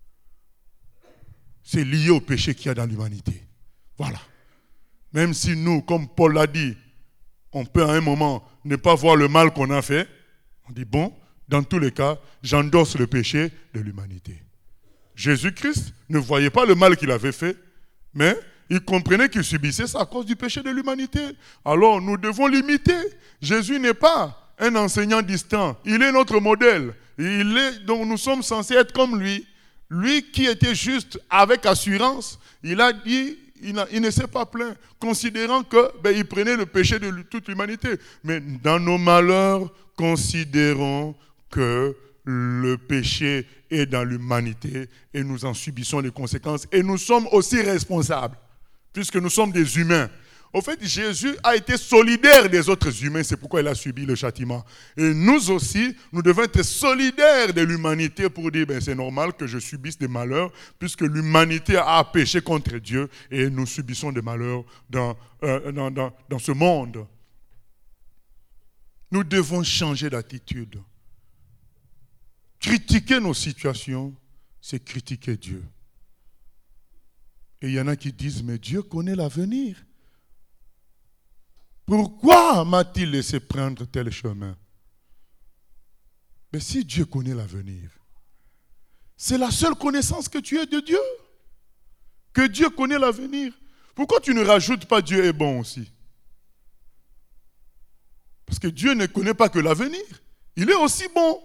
c'est lié au péché qu'il y a dans l'humanité. Voilà. Même si nous, comme Paul l'a dit, on peut à un moment ne pas voir le mal qu'on a fait, on dit, bon, dans tous les cas, j'endosse le péché de l'humanité. Jésus-Christ ne voyait pas le mal qu'il avait fait, mais il comprenait qu'il subissait ça à cause du péché de l'humanité. Alors, nous devons l'imiter. Jésus n'est pas un enseignant distant. Il est notre modèle. Donc nous sommes censés être comme lui. Lui qui était juste avec assurance, il a dit, il ne s'est pas plaint, considérant qu'il prenait le péché de toute l'humanité. Mais dans nos malheurs, considérons que le péché est dans l'humanité et nous en subissons les conséquences. Et nous sommes aussi responsables, puisque nous sommes des humains. Au fait, Jésus a été solidaire des autres humains, c'est pourquoi il a subi le châtiment. Et nous aussi, nous devons être solidaires de l'humanité pour dire, c'est normal que je subisse des malheurs, puisque l'humanité a péché contre Dieu et nous subissons des malheurs dans ce monde. Nous devons changer d'attitude. Critiquer nos situations, c'est critiquer Dieu. Et il y en a qui disent, mais Dieu connaît l'avenir. Pourquoi m'a-t-il laissé prendre tel chemin? Mais si Dieu connaît l'avenir, c'est la seule connaissance que tu as de Dieu. Que Dieu connaît l'avenir. Pourquoi tu ne rajoutes pas Dieu est bon aussi? Parce que Dieu ne connaît pas que l'avenir. Il est aussi bon.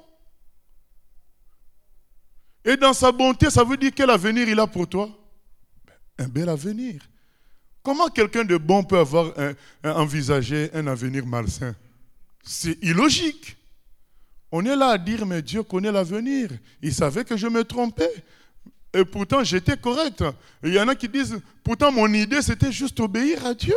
Et dans sa bonté, ça veut dire quel avenir il a pour toi? Un bel avenir. Comment quelqu'un de bon peut avoir envisagé un avenir malsain? C'est illogique. On est là à dire, mais Dieu connaît l'avenir. Il savait que je me trompais. Et pourtant, j'étais correct. Et il y en a qui disent, pourtant, mon idée, c'était juste obéir à Dieu.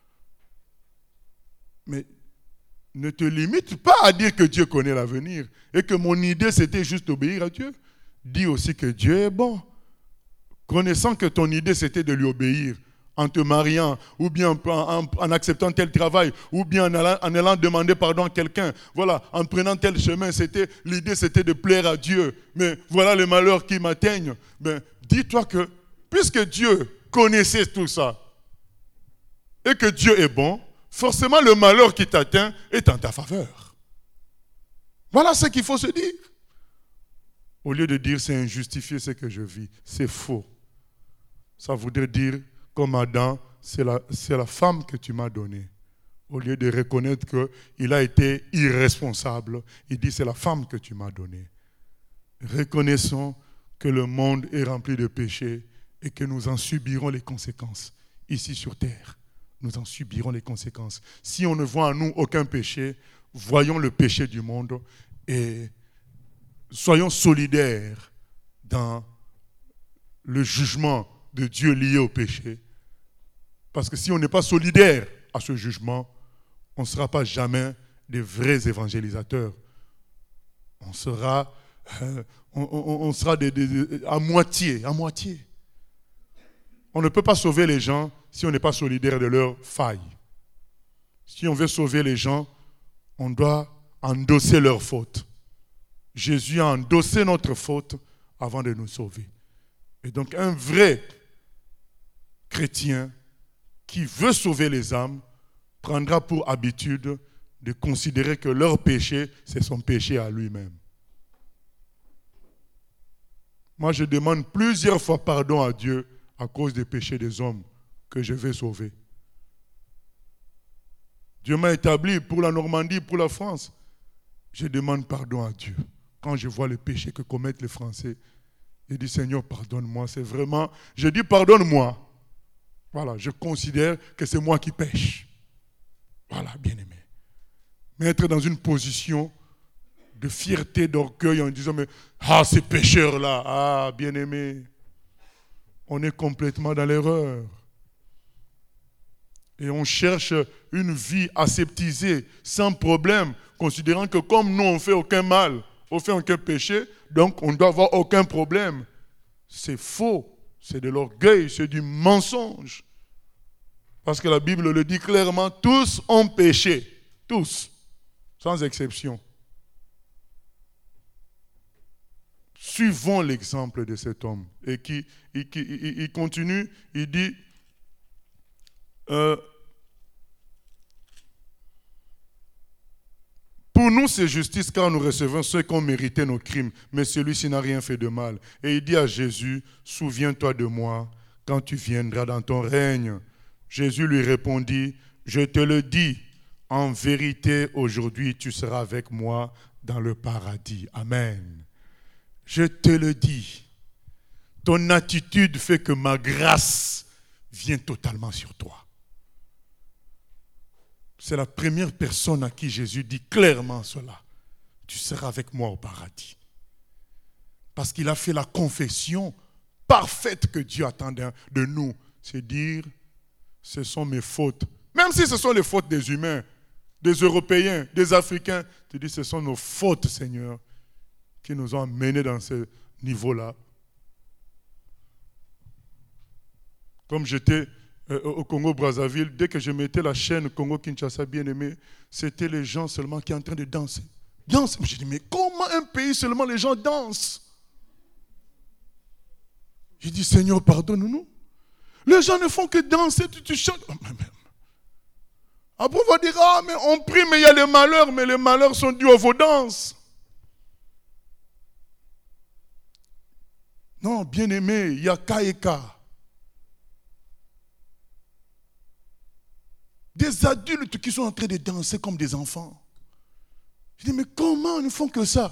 Mais ne te limite pas à dire que Dieu connaît l'avenir et que mon idée, c'était juste obéir à Dieu. Dis aussi que Dieu est bon. Connaissant que ton idée, c'était de lui obéir, en te mariant, ou bien en acceptant tel travail, ou bien en allant demander pardon à quelqu'un. Voilà, en prenant tel chemin, l'idée c'était de plaire à Dieu. Mais voilà les malheurs qui m'atteignent. Ben, dis-toi que, puisque Dieu connaissait tout ça, et que Dieu est bon, forcément le malheur qui t'atteint est en ta faveur. Voilà ce qu'il faut se dire. Au lieu de dire c'est injustifié ce que je vis, c'est faux. Ça voudrait dire, comme Adam, c'est la femme que tu m'as donnée. Au lieu de reconnaître qu'il a été irresponsable, il dit c'est la femme que tu m'as donnée. Reconnaissons que le monde est rempli de péchés et que nous en subirons les conséquences. Ici sur terre, nous en subirons les conséquences. Si on ne voit en nous aucun péché, voyons le péché du monde et soyons solidaires dans le jugement de Dieu lié au péché. Parce que si on n'est pas solidaire à ce jugement, on ne sera pas jamais des vrais évangélisateurs. On sera, à moitié. On ne peut pas sauver les gens si on n'est pas solidaire de leurs failles. Si on veut sauver les gens, on doit endosser leurs fautes. Jésus a endossé notre faute avant de nous sauver. Et donc un vrai chrétien qui veut sauver les âmes prendra pour habitude de considérer que leur péché, c'est son péché à lui-même. Moi, je demande plusieurs fois pardon à Dieu à cause des péchés des hommes que je vais sauver. Dieu m'a établi pour la Normandie, pour la France. Je demande pardon à Dieu. Quand je vois les péchés que commettent les Français, je dis Seigneur, pardonne-moi. C'est vraiment, je dis pardonne-moi. Voilà, je considère que c'est moi qui pêche. Voilà, bien-aimé. Mais être dans une position de fierté, d'orgueil en disant, mais ces pécheurs-là, bien-aimé, on est complètement dans l'erreur. Et on cherche une vie aseptisée, sans problème, considérant que comme nous, on ne fait aucun mal, on ne fait aucun péché, donc on ne doit avoir aucun problème. C'est faux, c'est de l'orgueil, c'est du mensonge. Parce que la Bible le dit clairement, tous ont péché, tous, sans exception. Suivons l'exemple de cet homme. Et il continue, il dit, pour nous c'est justice car nous recevons ceux qui ont mérité nos crimes, mais celui-ci n'a rien fait de mal. Et il dit à Jésus, souviens-toi de moi quand tu viendras dans ton règne. Jésus lui répondit, je te le dis, en vérité aujourd'hui tu seras avec moi dans le paradis. Amen. Je te le dis, ton attitude fait que ma grâce vient totalement sur toi. C'est la première personne à qui Jésus dit clairement cela. Tu seras avec moi au paradis. Parce qu'il a fait la confession parfaite que Dieu attend de nous. C'est dire, ce sont mes fautes. Même si ce sont les fautes des humains, des Européens, des Africains. Tu dis, ce sont nos fautes, Seigneur, qui nous ont menés dans ce niveau-là. Comme j'étais au Congo-Brazzaville, dès que je mettais la chaîne Congo-Kinshasa bien-aimé, c'était les gens seulement qui étaient en train de danser. Danse. J'ai dit, mais comment un pays seulement les gens dansent? J'ai dit, Seigneur, pardonne-nous. Les gens ne font que danser, tu chantes. Après, on va dire, mais on prie, mais il y a les malheurs sont dus à vos danses. Non, bien-aimé, il y a cas et cas. Des adultes qui sont en train de danser comme des enfants. Je dis, mais comment ils ne font que ça?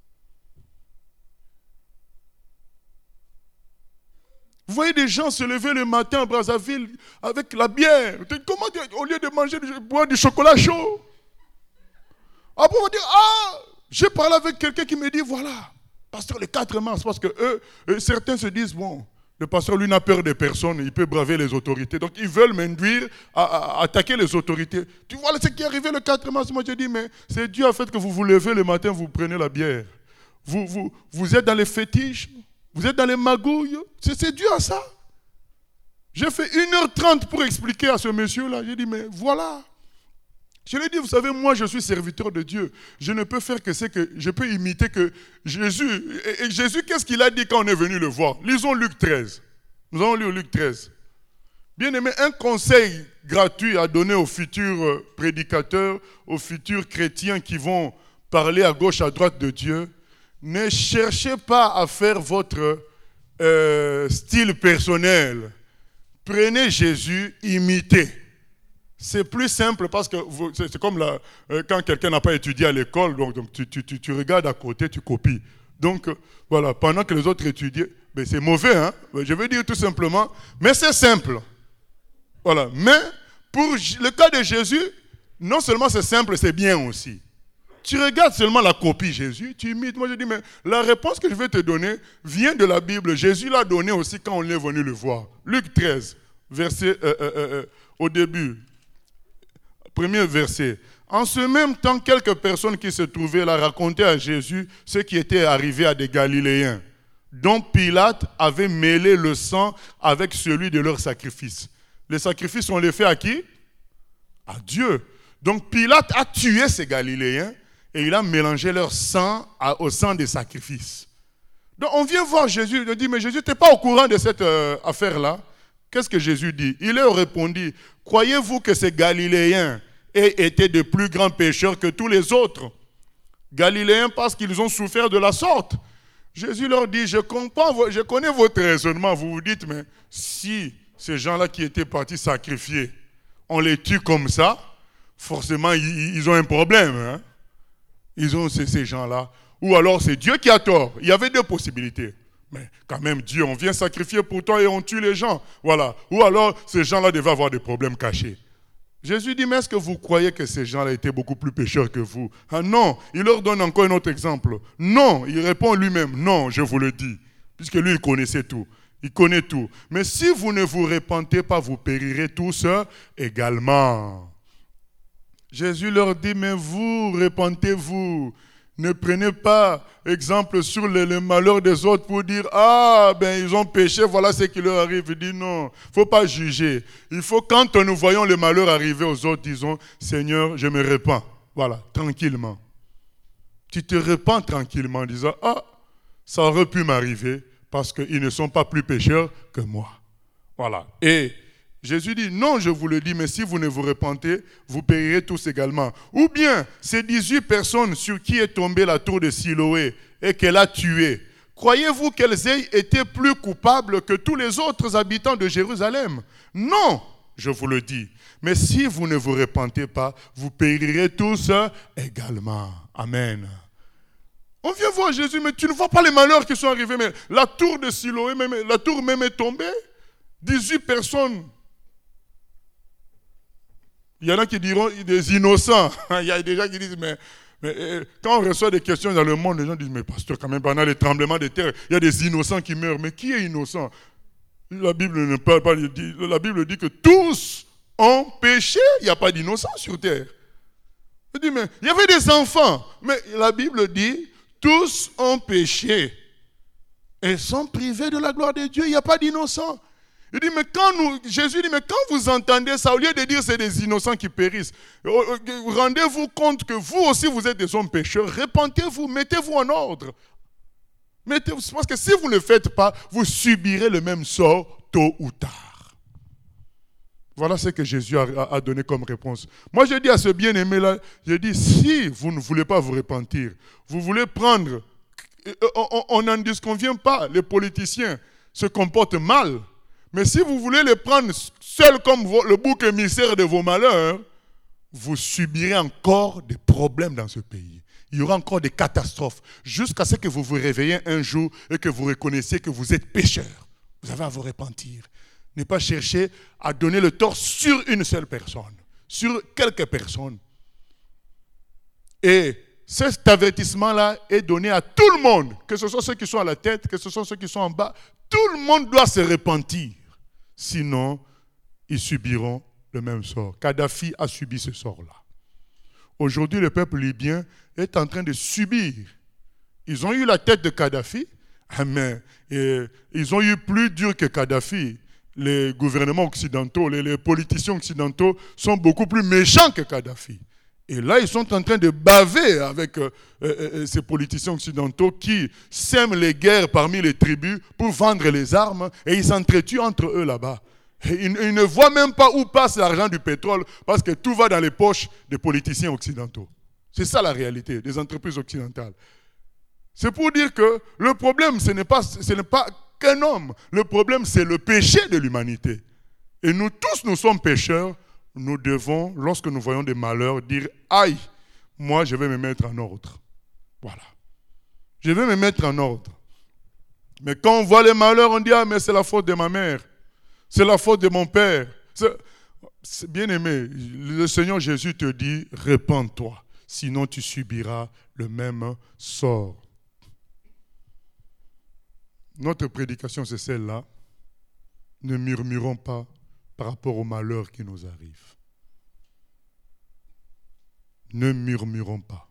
Vous voyez des gens se lever le matin à Brazzaville avec la bière. Comment dire, au lieu de manger, de boire du chocolat chaud? Après on va dire, j'ai parlé avec quelqu'un qui me dit, voilà, pasteur le 4 mars, parce que certains se disent, bon, le pasteur lui n'a peur de personne, il peut braver les autorités. Donc ils veulent m'induire à attaquer les autorités. Tu vois ce qui est arrivé le 4 mars, moi je dis, mais c'est Dieu en fait que vous vous levez le matin, vous prenez la bière. Vous êtes dans les fétiches. Vous êtes dans les magouilles. C'est dû à ça. J'ai fait 1h30 pour expliquer à ce monsieur-là. J'ai dit, mais voilà. Je lui ai dit, vous savez, moi, je suis serviteur de Dieu. Je ne peux faire que ce que... Je peux imiter que Jésus... Et Jésus, qu'est-ce qu'il a dit quand on est venu le voir? Lisons Luc 13. Nous allons lire Luc 13. Bien aimé, un conseil gratuit à donner aux futurs prédicateurs, aux futurs chrétiens qui vont parler à gauche, à droite de Dieu. ne cherchez pas à faire votre style personnel. Prenez Jésus, imitez. C'est plus simple parce que c'est comme quand quelqu'un n'a pas étudié à l'école, donc tu regardes à côté, tu copies. Donc voilà, pendant que les autres étudient, ben c'est mauvais, hein? Je veux dire tout simplement, mais c'est simple. Voilà, mais pour le cas de Jésus, non seulement c'est simple, c'est bien aussi. Tu regardes seulement la copie Jésus, tu imites. Moi je dis, mais la réponse que je vais te donner vient de la Bible. Jésus l'a donné aussi quand on est venu le voir. Luc 13, verset au début. Premier verset. En ce même temps, quelques personnes qui se trouvaient là racontaient à Jésus ce qui était arrivé à des Galiléens, dont Pilate avait mêlé le sang avec celui de leur sacrifice. Les sacrifices, on les fait à qui? À Dieu. Donc Pilate a tué ces Galiléens et il a mélangé leur sang au sang des sacrifices. Donc on vient voir Jésus, on dit, mais Jésus, tu n'es pas au courant de cette affaire-là? Qu'est-ce que Jésus dit? Il leur répondit, croyez-vous que ces Galiléens aient été de plus grands pécheurs que tous les autres? Galiléens parce qu'ils ont souffert de la sorte. Jésus leur dit, je connais votre raisonnement. Vous vous dites, mais si ces gens-là qui étaient partis sacrifier, on les tue comme ça, forcément ils ont un problème. Hein? Ils ont ces gens-là. Ou alors c'est Dieu qui a tort. Il y avait deux possibilités. Mais quand même, Dieu, on vient sacrifier pour toi et on tue les gens. Voilà. Ou alors, ces gens-là devaient avoir des problèmes cachés. Jésus dit, mais est-ce que vous croyez que ces gens-là étaient beaucoup plus pécheurs que vous? Ah non, il leur donne encore un autre exemple. Non, il répond lui-même, non, je vous le dis. Puisque lui, il connaissait tout. Il connaît tout. Mais si vous ne vous repentez pas, vous périrez tous également. Jésus leur dit, mais vous, repentez-vous. Ne prenez pas exemple sur le malheur des autres pour dire « Ah, ben ils ont péché, voilà ce qui leur arrive. » Il dit non, il ne faut pas juger. Il faut, quand nous voyons le malheur arriver aux autres, disons « Seigneur, je me repens. » Voilà, tranquillement. Tu te repens tranquillement en disant « Ah, ça aurait pu m'arriver parce qu'ils ne sont pas plus pécheurs que moi. » Voilà. Et Jésus dit, non, je vous le dis, mais si vous ne vous repentez, vous périrez tous également. Ou bien, ces 18 personnes sur qui est tombée la tour de Siloé et qu'elle a tuées, croyez-vous qu'elles aient été plus coupables que tous les autres habitants de Jérusalem? Non, je vous le dis. Mais si vous ne vous repentez pas, vous périrez tous également. Amen. On vient voir Jésus, mais tu ne vois pas les malheurs qui sont arrivés. Mais la tour de Siloé, la tour même est tombée. 18 personnes. Il y en a qui diront des innocents. Il y a des gens qui disent, mais quand on reçoit des questions dans le monde, les gens disent, mais pasteur, quand même, pendant les tremblements de terre, il y a des innocents qui meurent. Mais qui est innocent? La Bible ne parle pas, la Bible dit que tous ont péché. Il n'y a pas d'innocents sur terre. Je dis, mais il y avait des enfants. Mais la Bible dit, tous ont péché et sont privés de la gloire de Dieu. Il n'y a pas d'innocents. Il dit, mais Jésus dit, mais quand vous entendez ça, au lieu de dire c'est des innocents qui périssent, rendez-vous compte que vous aussi vous êtes des hommes pécheurs, repentez-vous, mettez-vous en ordre. Parce que si vous ne le faites pas, vous subirez le même sort tôt ou tard. Voilà ce que Jésus a donné comme réponse. Moi je dis à ce bien-aimé-là, je dis, si vous ne voulez pas vous repentir, vous voulez prendre, on n'en disconvient pas, les politiciens se comportent mal. Mais si vous voulez les prendre seuls comme le bouc émissaire de vos malheurs, vous subirez encore des problèmes dans ce pays. Il y aura encore des catastrophes jusqu'à ce que vous vous réveillez un jour et que vous reconnaissiez que vous êtes pécheur. Vous avez à vous repentir. Ne pas chercher à donner le tort sur une seule personne, sur quelques personnes. Et cet avertissement-là est donné à tout le monde, que ce soit ceux qui sont à la tête, que ce soit ceux qui sont en bas. Tout le monde doit se repentir. Sinon, ils subiront le même sort. Kadhafi a subi ce sort-là. Aujourd'hui, le peuple libyen est en train de subir. Ils ont eu la tête de Kadhafi, mais ils ont eu plus dur que Kadhafi. Les gouvernements occidentaux, les politiciens occidentaux sont beaucoup plus méchants que Kadhafi. Et là, ils sont en train de baver avec ces politiciens occidentaux qui sèment les guerres parmi les tribus pour vendre les armes et ils s'entretuent entre eux là-bas. Ils ne voient même pas où passe l'argent du pétrole parce que tout va dans les poches des politiciens occidentaux. C'est ça la réalité des entreprises occidentales. C'est pour dire que le problème, ce n'est pas qu'un homme. Le problème, c'est le péché de l'humanité. Et nous tous, nous sommes pécheurs. Nous devons, lorsque nous voyons des malheurs, dire « Aïe, moi, je vais me mettre en ordre. » Voilà. Je vais me mettre en ordre. Mais quand on voit les malheurs, on dit « Ah, mais c'est la faute de ma mère. C'est la faute de mon père. » Bien aimé, le Seigneur Jésus te dit « Répands-toi, sinon tu subiras le même sort. » Notre prédication, c'est celle-là. Ne murmurons pas par rapport aux malheurs qui nous arrivent. Ne murmurons pas.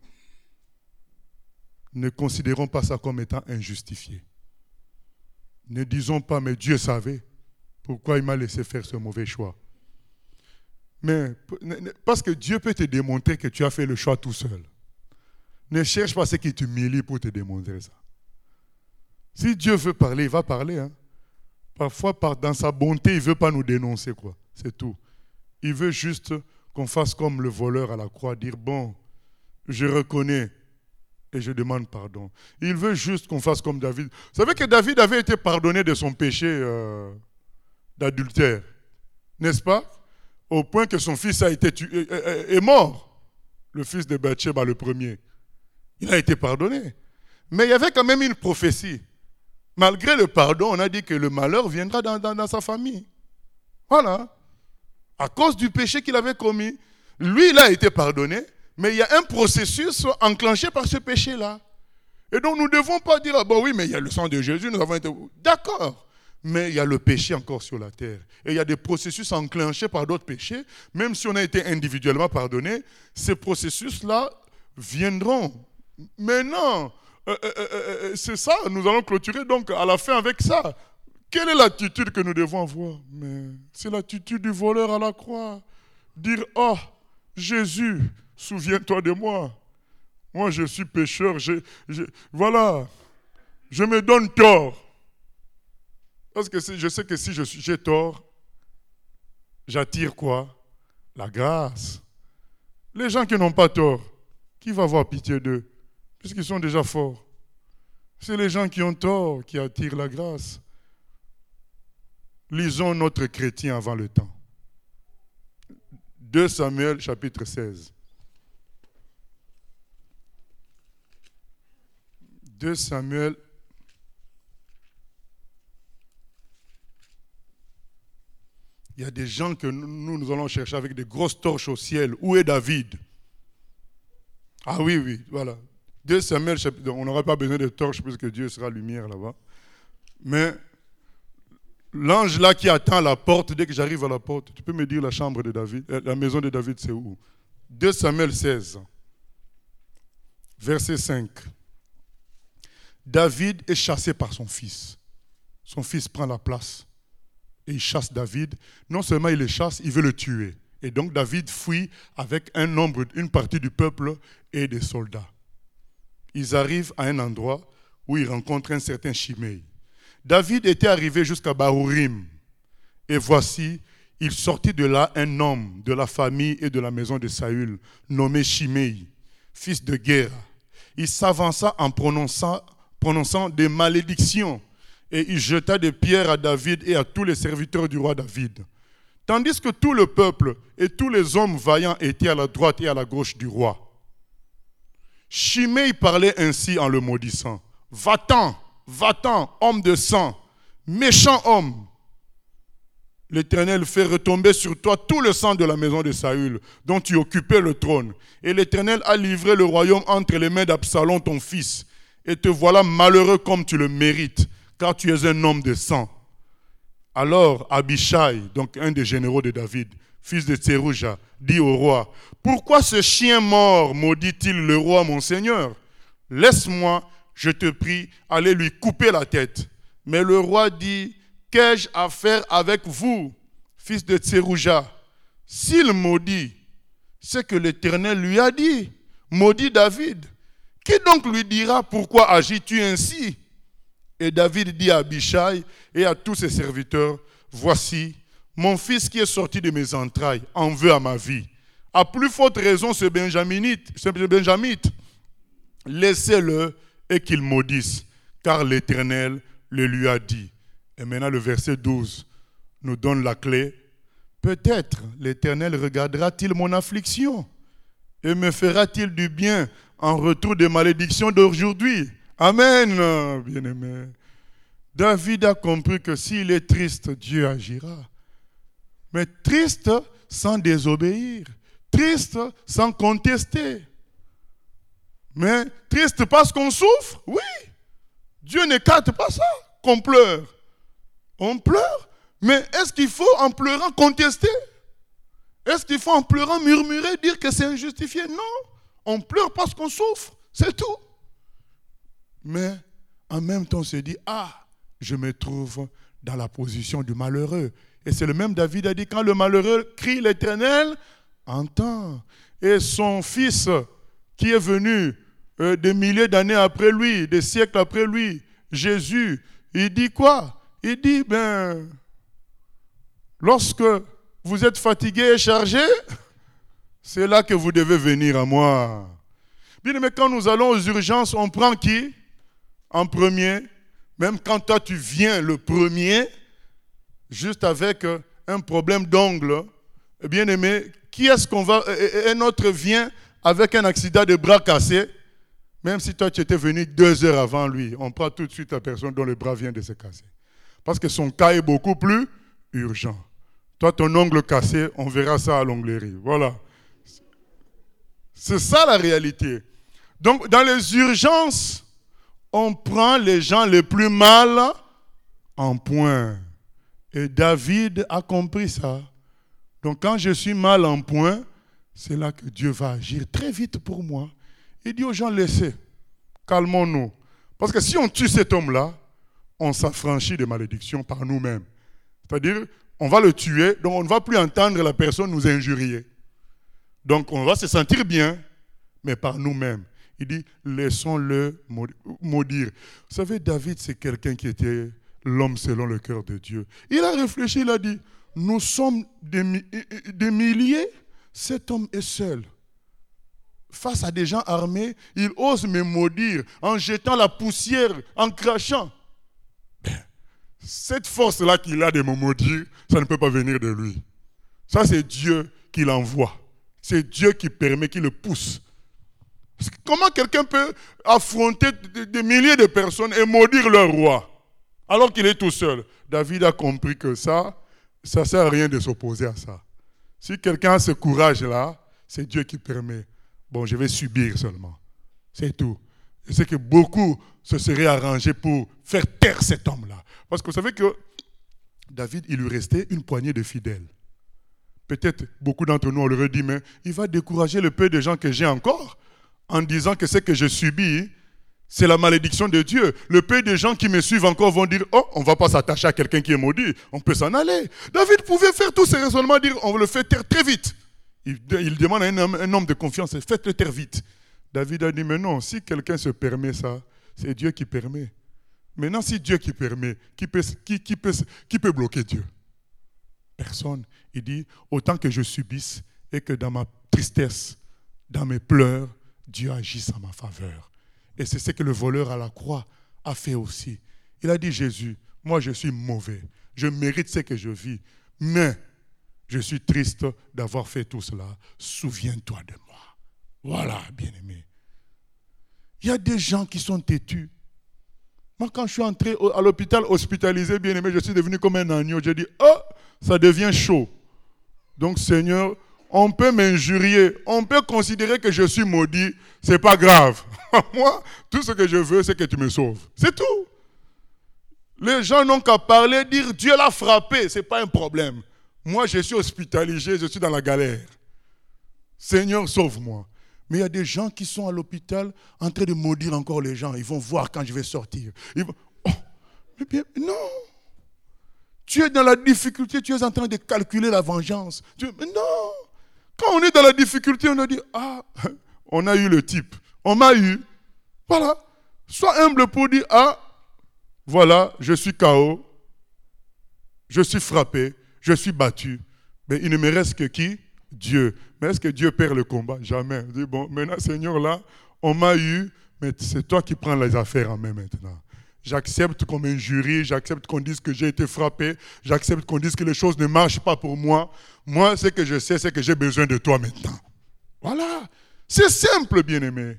Ne considérons pas ça comme étant injustifié. Ne disons pas, mais Dieu savait pourquoi il m'a laissé faire ce mauvais choix. Mais parce que Dieu peut te démontrer que tu as fait le choix tout seul. Ne cherche pas ce qui t'humilie pour te démontrer ça. Si Dieu veut parler, il va parler. Hein. Parfois, dans sa bonté, il ne veut pas nous dénoncer, quoi. C'est tout. Il veut juste qu'on fasse comme le voleur à la croix, dire, bon, je reconnais et je demande pardon. Il veut juste qu'on fasse comme David. Vous savez que David avait été pardonné de son péché d'adultère, n'est-ce pas? Au point que son fils est mort. Le fils de Bathsheba, le premier. Il a été pardonné. Mais il y avait quand même une prophétie. Malgré le pardon, on a dit que le malheur viendra dans sa famille. Voilà. À cause du péché qu'il avait commis. Lui, il a été pardonné, mais il y a un processus enclenché par ce péché-là. Et donc, nous ne devons pas dire, ah bon oui, mais il y a le sang de Jésus, nous avons été... D'accord. Mais il y a le péché encore sur la terre. Et il y a des processus enclenchés par d'autres péchés. Même si on a été individuellement pardonné, ces processus-là viendront. Mais non, c'est ça, nous allons clôturer donc à la fin avec ça. Quelle est l'attitude que nous devons avoir? Mais c'est l'attitude du voleur à la croix. Dire, oh, Jésus, souviens-toi de moi. Moi, je suis pécheur. Voilà, je me donne tort. Parce que je sais que si j'ai tort, j'attire quoi? La grâce. Les gens qui n'ont pas tort, qui va avoir pitié d'eux? Puisqu'ils sont déjà forts. C'est les gens qui ont tort qui attirent la grâce. Lisons notre chrétien avant le temps. 2 Samuel chapitre 16. 2 Samuel. Il y a des gens que nous allons chercher avec des grosses torches au ciel. Où est David? Ah oui, voilà. 2 Samuel, on n'aura pas besoin de torches puisque Dieu sera lumière là-bas. Mais l'ange là qui attend à la porte, dès que j'arrive à la porte, tu peux me dire la chambre de David, la maison de David c'est où? 2 Samuel 16, verset 5. David est chassé par son fils. Son fils prend la place et il chasse David. Non seulement il le chasse, il veut le tuer. Et donc David fuit avec une partie du peuple et des soldats. Ils arrivent à un endroit où ils rencontrent un certain Shimei. David était arrivé jusqu'à Bahurim. Et voici, il sortit de là un homme de la famille et de la maison de Saül, nommé Shimei, fils de Gera. Il s'avança en prononçant des malédictions et il jeta des pierres à David et à tous les serviteurs du roi David. Tandis que tout le peuple et tous les hommes vaillants étaient à la droite et à la gauche du roi. Shimei parlait ainsi en le maudissant. Va-t'en, homme de sang, méchant homme. L'Éternel fait retomber sur toi tout le sang de la maison de Saül, dont tu occupais le trône. Et l'Éternel a livré le royaume entre les mains d'Absalom, ton fils. Et te voilà malheureux comme tu le mérites, car tu es un homme de sang. Alors Abishai, donc un des généraux de David, fils de Tserouja, dit au roi, « Pourquoi ce chien mort maudit-il le roi, mon seigneur? Laisse-moi, je te prie, aller lui couper la tête. » Mais le roi dit, « Qu'ai-je à faire avec vous, fils de Tserouja? S'il maudit, c'est que l'Éternel lui a dit, maudit David. Qui donc lui dira, pourquoi agis-tu ainsi? » Et David dit à Abishai et à tous ses serviteurs, « Voici, mon fils qui est sorti de mes entrailles en veut à ma vie. À plus forte raison ce Benjamite, laissez-le et qu'il maudisse, car l'Éternel le lui a dit. Et maintenant le verset 12 nous donne la clé. Peut-être l'Éternel regardera-t-il mon affliction et me fera-t-il du bien en retour des malédictions d'aujourd'hui. Amen, bien-aimé. David a compris que s'il est triste, Dieu agira. Mais triste sans désobéir, triste sans contester. Mais triste parce qu'on souffre, oui. Dieu n'écarte pas ça, qu'on pleure. On pleure, mais est-ce qu'il faut en pleurant contester? Est-ce qu'il faut en pleurant murmurer, dire que c'est injustifié? Non, on pleure parce qu'on souffre, c'est tout. Mais en même temps on se dit, je me trouve dans la position du malheureux. Et c'est le même David a dit, quand le malheureux crie, l'Éternel entend. Et son fils qui est venu des milliers d'années après lui, des siècles après lui, Jésus, il dit quoi? Il dit, lorsque vous êtes fatigué et chargé, c'est là que vous devez venir à moi. Bien, mais quand nous allons aux urgences, on prend qui? En premier. Même quand toi tu viens le premier, juste avec un problème d'ongle, bien aimé, qui est-ce qu'on va... Un autre vient avec un accident de bras cassé, même si toi tu étais venu 2 heures avant lui, on prend tout de suite la personne dont le bras vient de se casser. Parce que son cas est beaucoup plus urgent. Toi, ton ongle cassé, on verra ça à l'onglerie. Voilà. C'est ça la réalité. Donc, dans les urgences, on prend les gens les plus mal en point. Et David a compris ça. Donc, quand je suis mal en point, c'est là que Dieu va agir très vite pour moi. Il dit aux gens, laissez, calmons-nous. Parce que si on tue cet homme-là, on s'affranchit des malédictions par nous-mêmes. C'est-à-dire, on va le tuer, donc on ne va plus entendre la personne nous injurier. Donc on va se sentir bien, mais par nous-mêmes. Il dit, laissons-le maudire. Vous savez, David, c'est quelqu'un qui était l'homme selon le cœur de Dieu. Il a réfléchi, il a dit, nous sommes des milliers, cet homme est seul. Face à des gens armés, il ose me maudire en jetant la poussière, en crachant. Cette force-là qu'il a de me maudire, ça ne peut pas venir de lui. Ça, c'est Dieu qui l'envoie. C'est Dieu qui permet, qui le pousse. Comment quelqu'un peut affronter des milliers de personnes et maudire leur roi alors qu'il est tout seul? David a compris que ça ne sert à rien de s'opposer à ça. Si quelqu'un a ce courage-là, c'est Dieu qui permet. Bon, je vais subir seulement. C'est tout. Je sais que beaucoup se seraient arrangés pour faire taire cet homme-là. Parce que vous savez que David, il lui restait une poignée de fidèles. Peut-être beaucoup d'entre nous, on leur aurait dit, mais il va décourager le peu de gens que j'ai encore en disant que ce que je subis, c'est la malédiction de Dieu. Le peu de gens qui me suivent encore vont dire, on ne va pas s'attacher à quelqu'un qui est maudit, on peut s'en aller. David pouvait faire tous ces raisonnements, dire, on le fait taire très vite. Il demande à un homme de confiance, faites-le taire vite. David a dit, mais non, si quelqu'un se permet ça, c'est Dieu qui permet. Maintenant, si Dieu qui permet, qui peut bloquer Dieu? Personne. Il dit, autant que je subisse et que dans ma tristesse, dans mes pleurs, Dieu agisse en ma faveur. Et c'est ce que le voleur à la croix a fait aussi. Il a dit, Jésus, moi je suis mauvais, je mérite ce que je vis, mais je suis triste d'avoir fait tout cela. Souviens-toi de moi. Voilà, bien-aimé. Il y a des gens qui sont têtus. Moi, quand je suis entré à l'hôpital hospitalisé, bien-aimé, je suis devenu comme un agneau. J'ai dit, ça devient chaud. Donc, Seigneur, on peut m'injurier, on peut considérer que je suis maudit, c'est pas grave. Moi, tout ce que je veux, c'est que tu me sauves. C'est tout. Les gens n'ont qu'à parler, dire Dieu l'a frappé, c'est pas un problème. Moi, je suis hospitalisé, je suis dans la galère. Seigneur, sauve-moi. Mais il y a des gens qui sont à l'hôpital en train de maudire encore les gens. Ils vont voir quand je vais sortir. Ils vont, mais bien, non. Tu es dans la difficulté, tu es en train de calculer la vengeance. Mais non. Quand on est dans la difficulté, on a dit, on a eu le type. On m'a eu. Voilà. Sois humble pour dire, voilà, je suis KO. Je suis frappé. Je suis battu. Mais il ne me reste que qui? Dieu. Mais est-ce que Dieu perd le combat? Jamais. Je dis, bon, maintenant, Seigneur, là, on m'a eu, Mais c'est toi qui prends les affaires en main maintenant. J'accepte qu'on m'injurie, j'accepte qu'on dise que j'ai été frappé, j'accepte qu'on dise que les choses ne marchent pas pour moi. Moi, ce que je sais, c'est que j'ai besoin de toi maintenant. Voilà. C'est simple, bien-aimé.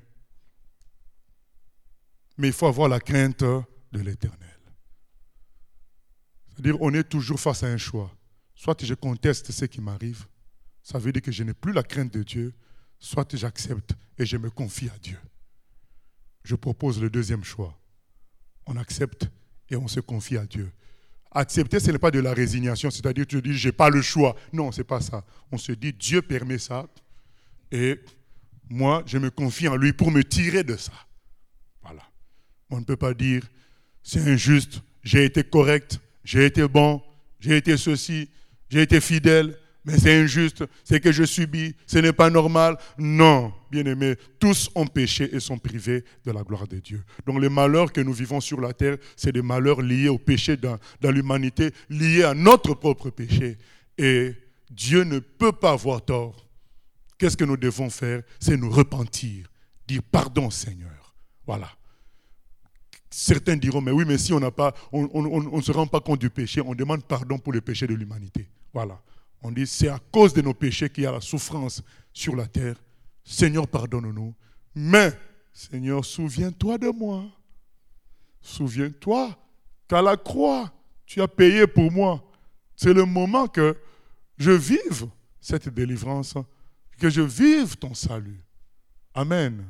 Mais il faut avoir la crainte de l'Éternel. C'est-à-dire, on est toujours face à un choix. Soit je conteste ce qui m'arrive, ça veut dire que je n'ai plus la crainte de Dieu, soit j'accepte et je me confie à Dieu. Je propose le deuxième choix. On accepte et on se confie à Dieu. Accepter, ce n'est pas de la résignation, c'est-à-dire tu te dis, je n'ai pas le choix. Non, ce n'est pas ça. On se dit, Dieu permet ça et moi, je me confie en lui pour me tirer de ça. Voilà. On ne peut pas dire, c'est injuste, j'ai été correct, j'ai été bon, j'ai été ceci, j'ai été fidèle, mais c'est injuste, c'est que je subis, ce n'est pas normal. Non, bien-aimés, tous ont péché et sont privés de la gloire de Dieu. Donc les malheurs que nous vivons sur la terre, c'est des malheurs liés au péché dans l'humanité, liés à notre propre péché. Et Dieu ne peut pas avoir tort. Qu'est-ce que nous devons faire? C'est nous repentir, dire pardon Seigneur. Voilà. Certains diront, mais oui, mais si on ne se rend pas compte du péché, on demande pardon pour le péché de l'humanité. Voilà. On dit, c'est à cause de nos péchés qu'il y a la souffrance sur la terre. Seigneur, pardonne-nous. Mais, Seigneur, souviens-toi de moi. Souviens-toi qu'à la croix, tu as payé pour moi. C'est le moment que je vive cette délivrance, que je vive ton salut. Amen.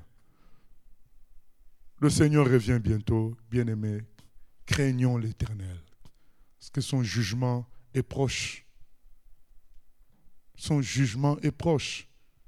Le Seigneur revient bientôt, bien-aimés. Craignons l'Éternel, parce que son jugement est proche. Son jugement est proche.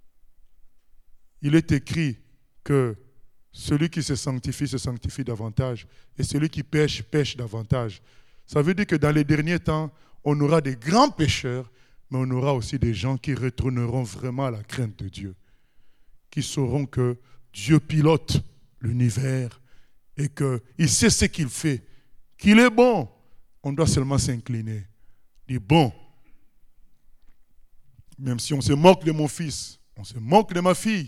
Il est écrit que celui qui se sanctifie davantage, et celui qui pêche, pêche davantage. Ça veut dire que dans les derniers temps, on aura des grands pécheurs, mais on aura aussi des gens qui retourneront vraiment à la crainte de Dieu, qui sauront que Dieu pilote l'univers et qu'il sait ce qu'il fait, qu'il est bon. On doit seulement s'incliner, dire bon. Même si on se moque de mon fils, on se moque de ma fille,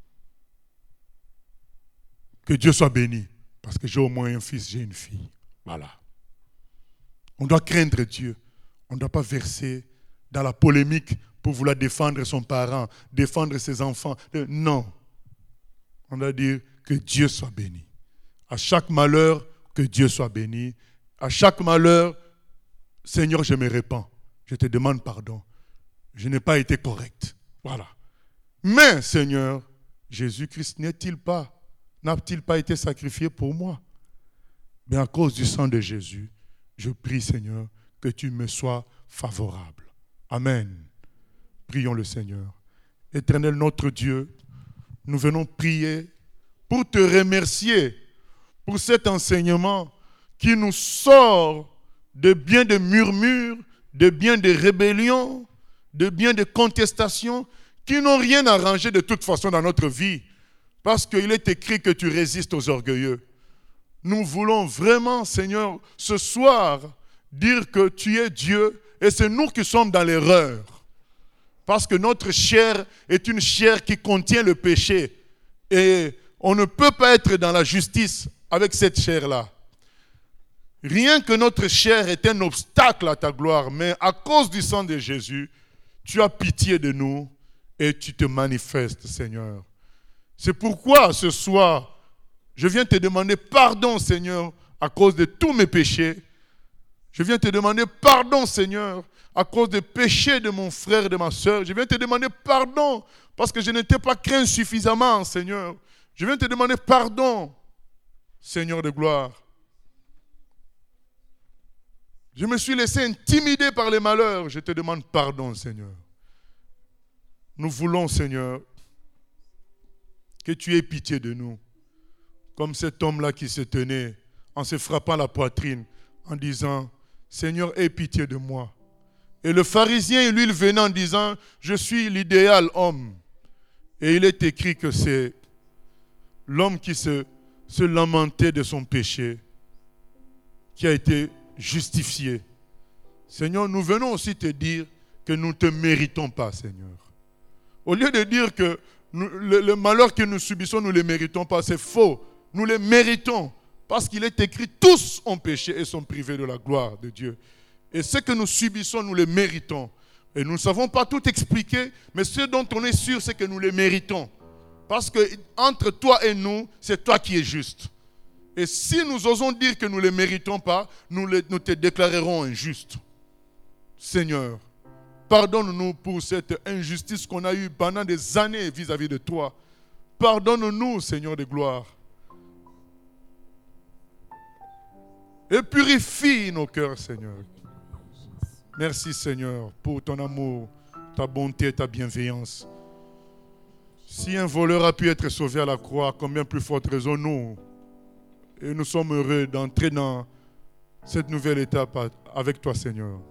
que Dieu soit béni, parce que j'ai au moins un fils, j'ai une fille. Voilà. On doit craindre Dieu. On ne doit pas verser dans la polémique pour vouloir défendre son parent, défendre ses enfants. Non. On doit dire que Dieu soit béni. À chaque malheur, que Dieu soit béni. À chaque malheur, Seigneur, je me répands. Je te demande pardon. Je n'ai pas été correct. Voilà. Mais, Seigneur, Jésus-Christ n'a-t-il pas été sacrifié pour moi? Mais à cause du sang de Jésus, je prie, Seigneur, que tu me sois favorable. Amen. Prions le Seigneur. Éternel notre Dieu, nous venons prier pour te remercier pour cet enseignement qui nous sort de bien des murmures, de bien des rébellions, de bien des contestations qui n'ont rien arrangé de toute façon dans notre vie. Parce qu'il est écrit que tu résistes aux orgueilleux. Nous voulons vraiment, Seigneur, ce soir, dire que tu es Dieu et c'est nous qui sommes dans l'erreur. Parce que notre chair est une chair qui contient le péché. Et on ne peut pas être dans la justice avec cette chair-là. Rien que notre chair est un obstacle à ta gloire, mais à cause du sang de Jésus, tu as pitié de nous et tu te manifestes, Seigneur. C'est pourquoi ce soir, je viens te demander pardon, Seigneur, à cause de tous mes péchés. Je viens te demander pardon, Seigneur, à cause des péchés de mon frère et de ma soeur. Je viens te demander pardon parce que je n'étais pas craint suffisamment, Seigneur. Je viens te demander pardon, Seigneur de gloire. Je me suis laissé intimider par les malheurs. Je te demande pardon, Seigneur. Nous voulons, Seigneur, que tu aies pitié de nous. Comme cet homme-là qui se tenait en se frappant la poitrine, en disant, Seigneur, aie pitié de moi. Et le pharisien, lui, il venait en disant, je suis l'idéal homme. Et il est écrit que c'est l'homme qui se lamentait de son péché, qui a été justifié. Seigneur, nous venons aussi te dire que nous ne te méritons pas, Seigneur. Au lieu de dire que le malheur que nous subissons, nous ne le méritons pas, c'est faux. Nous les méritons. Parce qu'il est écrit, tous ont péché et sont privés de la gloire de Dieu. Et ce que nous subissons, nous les méritons. Et nous ne savons pas tout expliquer, mais ce dont on est sûr, c'est que nous les méritons. Parce que entre toi et nous, c'est toi qui es juste. Et si nous osons dire que nous ne les méritons pas, nous te déclarerons injuste. Seigneur, pardonne-nous pour cette injustice qu'on a eue pendant des années vis-à-vis de toi. Pardonne-nous, Seigneur de gloire. Et purifie nos cœurs, Seigneur. Merci, Seigneur, pour ton amour, ta bonté et ta bienveillance. Si un voleur a pu être sauvé à la croix, combien plus forte raison nous. Et nous sommes heureux d'entrer dans cette nouvelle étape avec toi, Seigneur.